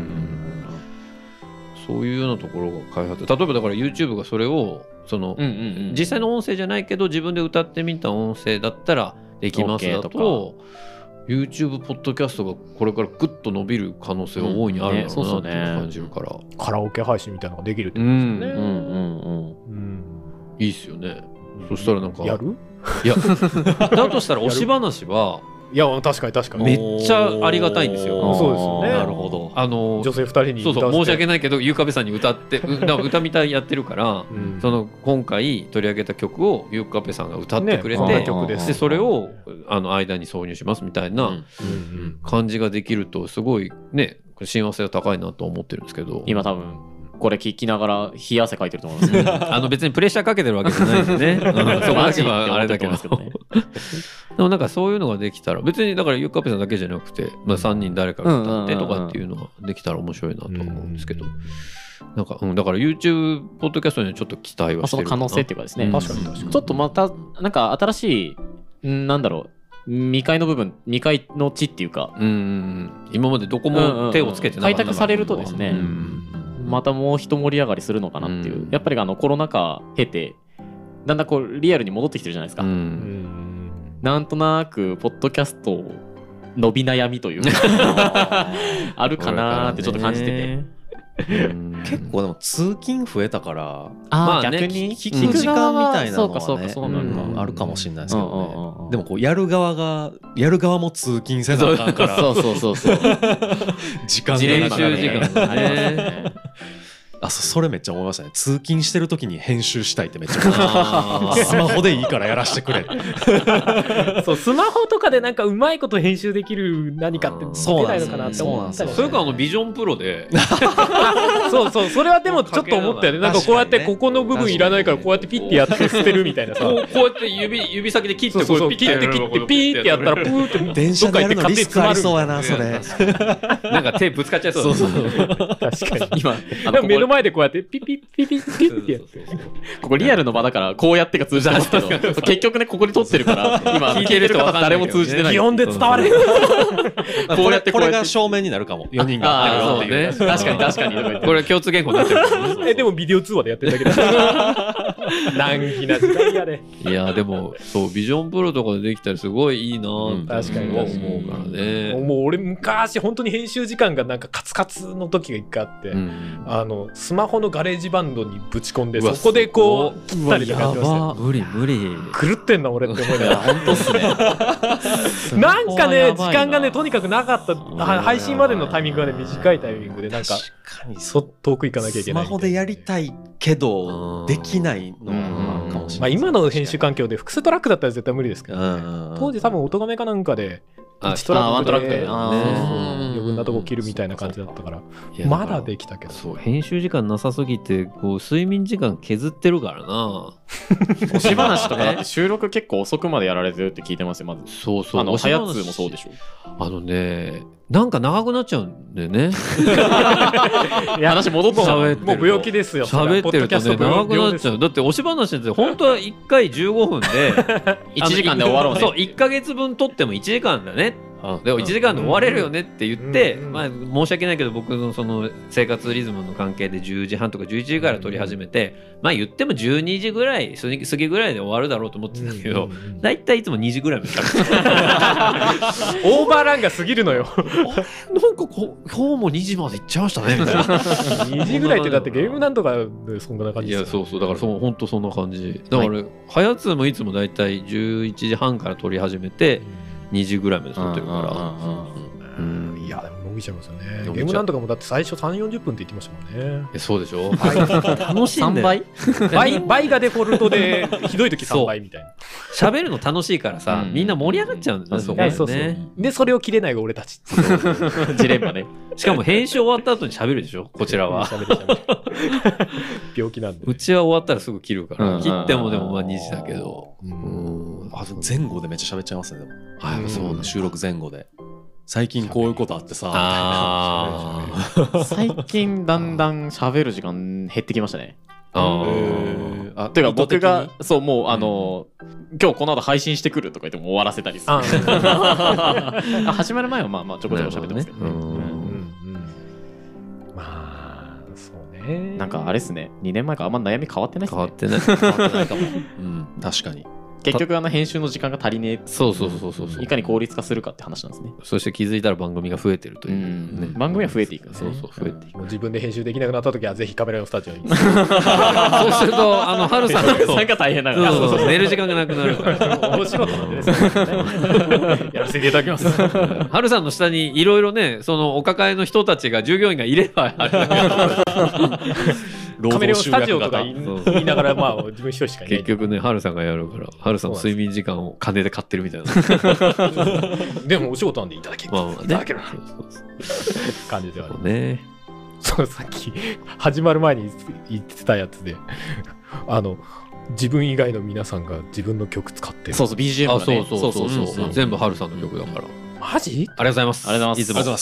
そういうようなところが開発。例えばだから YouTube がそれをその、うんうんうん、実際の音声じゃないけど自分で歌ってみた音声だったらできますだと YouTube ポッドキャストがこれからグッと伸びる可能性が大いにあるんだろうなって感じるから、うんね、 カラオケ配信みたいなのができるってことですよね。うんうんうんうん、いいっすよね。そしたらなんかやるいやだとしたら推し話はいや確かに確かにめっちゃありがたいんですよ。 そうですよね。 なるほど。 あの女性ふたりにそうそう申し訳ないけどゆうかべさんに歌って歌歌みたいやってるから、うん、その今回取り上げた曲をゆうかべさんが歌ってくれて、ね、でそれをあの間に挿入しますみたいな感じができるとすごいね親和性が高いなと思ってるんですけど、 今多分これ聞きながら冷や汗かいてると思います、ね、 あの別にプレッシャーかけてるわけじゃないんでね、うん、そこだけはあれだけどねでもなんかそういうのができたら別にだからゆうかぺさんだけじゃなくて、まあ、さんにん誰かが歌ってとかっていうのができたら面白いなと思うんですけど、なんか、うん、だから YouTube ポッドキャストにはちょっと期待はしてるかな、まあ、その可能性っていうかですね、 確かに確かにちょっとまたなんか新しいなんだろう未開の部分未開の地っていうか、 うん、今までどこも手をつけてなかった、 開拓されるとですね、うん、またもう一盛り上がりするのかなっていう、うん、やっぱりあのコロナ禍経てだんだんこうリアルに戻ってきてるじゃないですか、うん、なんとなくポッドキャスト伸び悩みというかあるかなってちょっと感じてて、 結構でも通勤増えたからあ、まあね、逆に聞く時間みたいなのはねそうかそうかそうなんかあるかもしれないですけどね。でもこうやる側がやる側も通勤せなあかんからそうそうそうそう時間が練習時間がねあ、それめっちゃ思いましたね。通勤してる時に編集したいってめっちゃ思いました。スマホでいいからやらせてくれそうスマホとかでなんかうまいこと編集できる何かって出ないのかなって思ったり、 それかあのビジョンプロでそうそうそれはでもちょっと思ったよね。なんかこうやってここの部分いらないからこうやってピッてやって捨てるみたいなさこうこうやって指指先で切ってこうそうそう切って切ってピーってやったらプーって電車でやるのリスクありそうやなそれなんか手ぶつかっちゃいそう。 そうそう確かに今目の前でこうやってピピピピピってやってここリアルの場だからこうやってが通じてますけど結局ねここに撮ってるから今聞いてる人は誰も通じてない。 擬音で伝わるこうやってこれが正面になるかもよにんがやってるよっていう。 確かに確かにこれ共通言語になってるえでもビデオ通話でやってるだけだ難儀な時代やで。 いやでもそうビジョンプロとかでできたらすごいいいな確かに思うからね。 もう俺昔本当に編集時間がなんかカツカツの時が一回あって、あのスマホのガレージバンドにぶち込んでそこでこう切ったりとかやってましたよ。 無理無理狂ってんな俺って思いながら本当っすねなんかね時間がねとにかくなかった。配信までのタイミングがね短いタイミングでなんかそっと遠く行かなきゃいけない。 スマホでやりたいけどできないのはかもしれない。 まあ今の編集環境で複数トラックだったら絶対無理ですけど当時多分音亀かなんかでいちトラックで余分なとこ切るみたいな感じだったからまだできたけど。 そう編集時間なさすぎてこう睡眠時間削ってるからな。 押し話とかだって収録結構遅くまでやられてるって聞いてますよまず。 そうそうあのはやつもそうでしょ。 あのねなんか長くなっちゃうんだよね話戻って喋ってるもう病気ですよ。 喋ってるとね長くなっちゃう。だって押し話って本当はいっかいじゅうごふんでいちじかんで終わろうね。 そういっかげつぶん撮ってもいちじかんだね。でもいちじかんで終われるよねって言って、まあ、申し訳ないけど僕のその生活リズムの関係でじゅうじはんとかじゅういちじぐらい撮り始めて、まあ言ってもじゅうにじぐらい過ぎぐらいで終わるだろうと思ってたけど、だいたいいつもにじぐらいまでオーバーランが過ぎるのよなんかこ今日もにじまで行っちゃいましたねみたいなにじぐらいってだってゲームなんとかでそんな感じですよ。 いやそうそうだからそう本当そんな感じだから、はい、はやつもいつもだいたいじゅういちじはんから撮り始めてにじぐらいまで撮ってるから。 いやでも伸びちゃいますよね。ゲームなんとかもだって最初さんじゅうよんじゅっぷんって言ってましたもんね。 えそうでしょ。 楽しいんだよ。倍倍倍がデフォルトでひどい時さんばいみたいな。 喋るの楽しいからさ、うん、みんな盛り上がっちゃうんだよね。そこね。そうそうでそれを切れないが俺たち。 ジレンマね。 しかも編集終わった後に喋るでしょこちらは。喋る喋る病気なんで、ね。 うちは終わったらすぐ切るから、うん、切ってもでもまあにじだけど。 うん。あ前後でめっちゃ喋っちゃいますねでも。 あそうね収録前後で。最近こういうことあってさあ最近だんだん喋る時間減ってきましたね。 ああというか僕がそうもうあの、うん、今日この後配信してくるとか言っても終わらせたりする。始まる前はまあまあちょこちょこ喋ってますけどね。 まあそうね。 なんかあれですねにねんまえからあんま悩み変わってないですね。 変わってない変わってないかも。 うん確かに。 結局あの編集の時間が足りねえ。 そうそうそうそうそう。 いかに効率化するかって話なんですね。 そして気づいたら番組が増えてるという、ね、 番組は増えていくんですね。そうそう増えていく。 自分で編集できなくなった時はぜひカメラのスタジオに。 そうするとあのハルさん参加大変だから。 そうそうそう寝る時間がなくなるから。 面白かったですね。やらせていただきます。 ハルさんの下にいろいろね、そのお抱えの人たちが従業員がいればあれだけど。 カメレオンスタジオとか言いながら、まあ自分一人しかいない。 結局ね、ハルさんがやるから、ハルさんの睡眠時間を金で買ってるみたいな。 でもお仕事なんでいただける。まあまあ、いただける感じではあるね。そう、さっき始まる前に言ってたやつで、あの自分以外の皆さんが自分の曲使ってる。 そうそう ビージーエム がね。 そうそうそうそう。全部ハルさんの曲だから。 マジ？ ありがとうございます。 ありがとうございます。 いつもありがとうございます。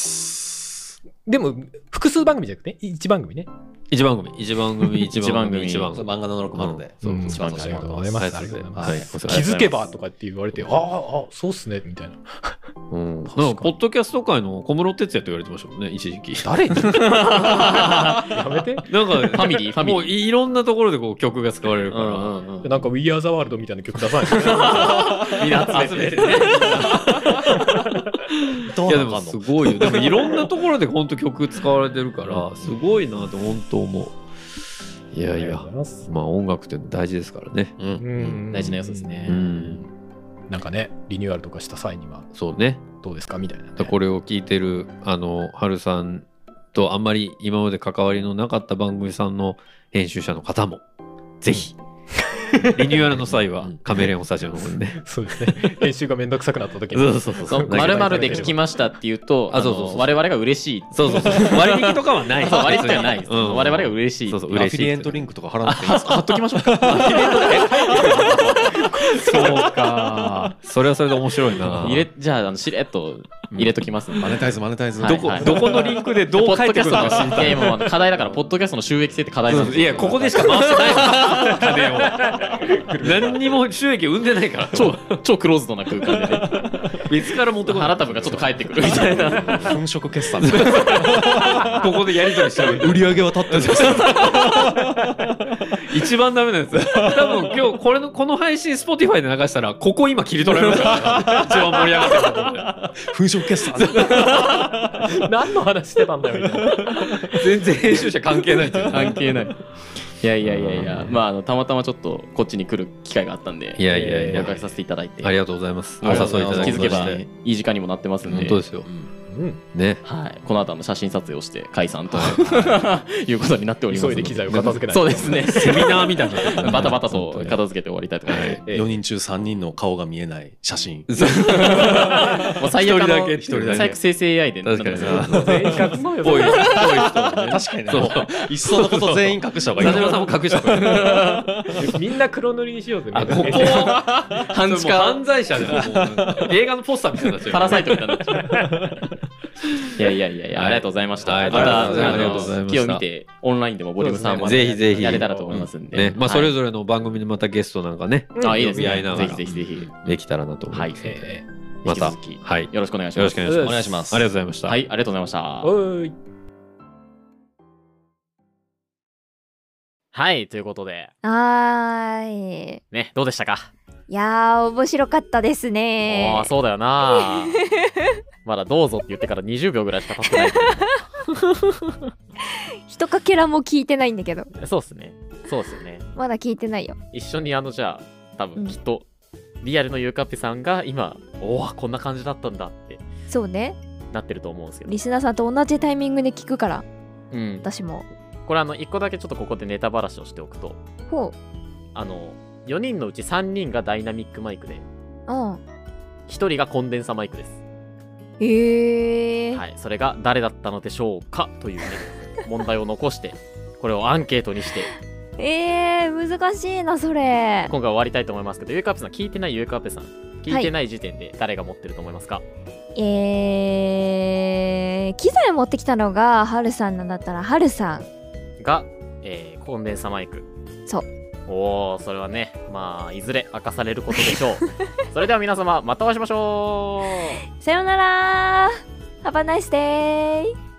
でも複数番組じゃなくていち番組ね。 一番組、一番組、一番組、 一番組。漫画のろくまるで。 そう、一番組。ありがとうございます。ありがとうございます。気づけばとかって言われて、ああ、そうっすね、みたいな。 うん。なんか、ポッドキャスト界の小室哲哉と言われてましたもんね、一時期。 誰にやめて。 なんか、 ファミリー、ファミリー。 もういろんなところでこう曲が使われるから。 なんか、We Are the World みたいな曲出さない。 みんな集めてね。 いやでもすごいよ。でもいろんなところで本当曲使われてるからすごいなと本当思う。いやいや、まあ音楽って大事ですからね。 うん、大事な要素ですね。 なんかね、リニューアルとかした際にはそうね、 どうですかみたいな、ね。 これを聞いてるあのハルさんとあんまり今まで関わりのなかった番組さんの編集者の方もぜひ。リニューアルの際はカメレオンスタジオの方にね。 そうですね。編集がめんどくさくなった時に。 そうそうそう。 丸々で聞きましたって言うと、あの我々が嬉しい。 そうそうそう。割引とかはない。 割引はない。我々が嬉しい。 そうそう。 アフィリエントリンクとか貼らなくていいですか。 貼っときましょうか。 そうか。それはそれで面白いな。 入れじゃああのしれっと入れときます。 マネタイズマネタイズ。 どこどこのリンクでどう書いてくるのか知りたい。 もう課題だからポッドキャストの収益性って課題なんです。 いやここでしか回してない金を。何にも収益生んでないから超超クローズドな空間でね別から持ってこない払った分がちょっと返ってくるみたいな粉飾決算ここでやり取りしちゃう売り上げは立ってるんです一番ダメなやつ多分今日これのこの配信 Spotify で流したらここ今切り取られるから一番盛り上がってる粉飾決算何の話してたんだよみたいな全然編集者関係ないっていう関係ないいやいやいやいや、まあ、あのたまたまちょっとこっちに来る機会があったんで、 いやいやいや、 おかけさせていただいて、 ありがとうございます。お誘いいただきまして、 気づけばいい時間にもなってますんで、 本当ですよ。 うん、 ね、 はい、この後の写真撮影をして解散ということになっております。 急いで機材を片付けない。 そうですね。 セミナーみたいなバタバタと片付けて終わりたいと思います。 よにん中さんにんの顔が見えない写真。 もう最悪の最悪生成 エーアイ で確かに全員隠そうよ。 ぽい人。 確かにね。いっそのこと全員隠した方がいい。 佐島さんも隠した方がいい。 みんな黒塗りにしようぜ。 あ、ここ半地下犯罪者で映画のポスターみたいになっちゃう。 パラサイトみたいになっちゃう。いやいやいやいや、ありがとうございました。また、あの、木を見て、オンラインでもボリュームさんもぜひぜひやれたらと思いますんで。 ね、まあ、それぞれの番組でまたゲストなんかね、 あ、いいですね。 ぜひぜひぜひ。 できたらなと思います。 また、 はい。 よろしくお願いします。 よろしくお願いします。ありがとうございました。 はい、ありがとうございました。はい、ということで。 はーい。 ね、どうでしたか？ いやー、面白かったですね。 ああ、そうだよな。まだどうぞって言ってからにじゅうびょうぐらいしか経ってない。 一かけらも聞いてないんだけど。 そうっすね。そうっすよね。 まだ聞いてないよ。 一緒にあのじゃあ多分きっと、うん、リアルのゆうかっぺさんが今おおこんな感じだったんだってそうねなってると思うんですけど、 リスナーさんと同じタイミングで聞くから、 うん、 私もこれあのいっこだけちょっとここでネタばらしをしておくと、 ほう、 あのよにんのうちさんにんがダイナミックマイクで、 うん、 ひとりがコンデンサマイクです。 へえー、 はい、それが誰だったのでしょうかというね問題を残してこれをアンケートにしてえー、難しいなそれ。 今回終わりたいと思いますけど、ゆうかっぺさん聞いてないゆうかっぺさん聞いてない時点で誰が持ってると思いますか？はい、 えー、機材を持ってきたのがハルさんなんだったらハルさんが、えー、コンデンサマイク。 そう。 おー、それはね、まあいずれ明かされることでしょう。それでは皆様またお会いしましょう。 さようなら。Have a nice day.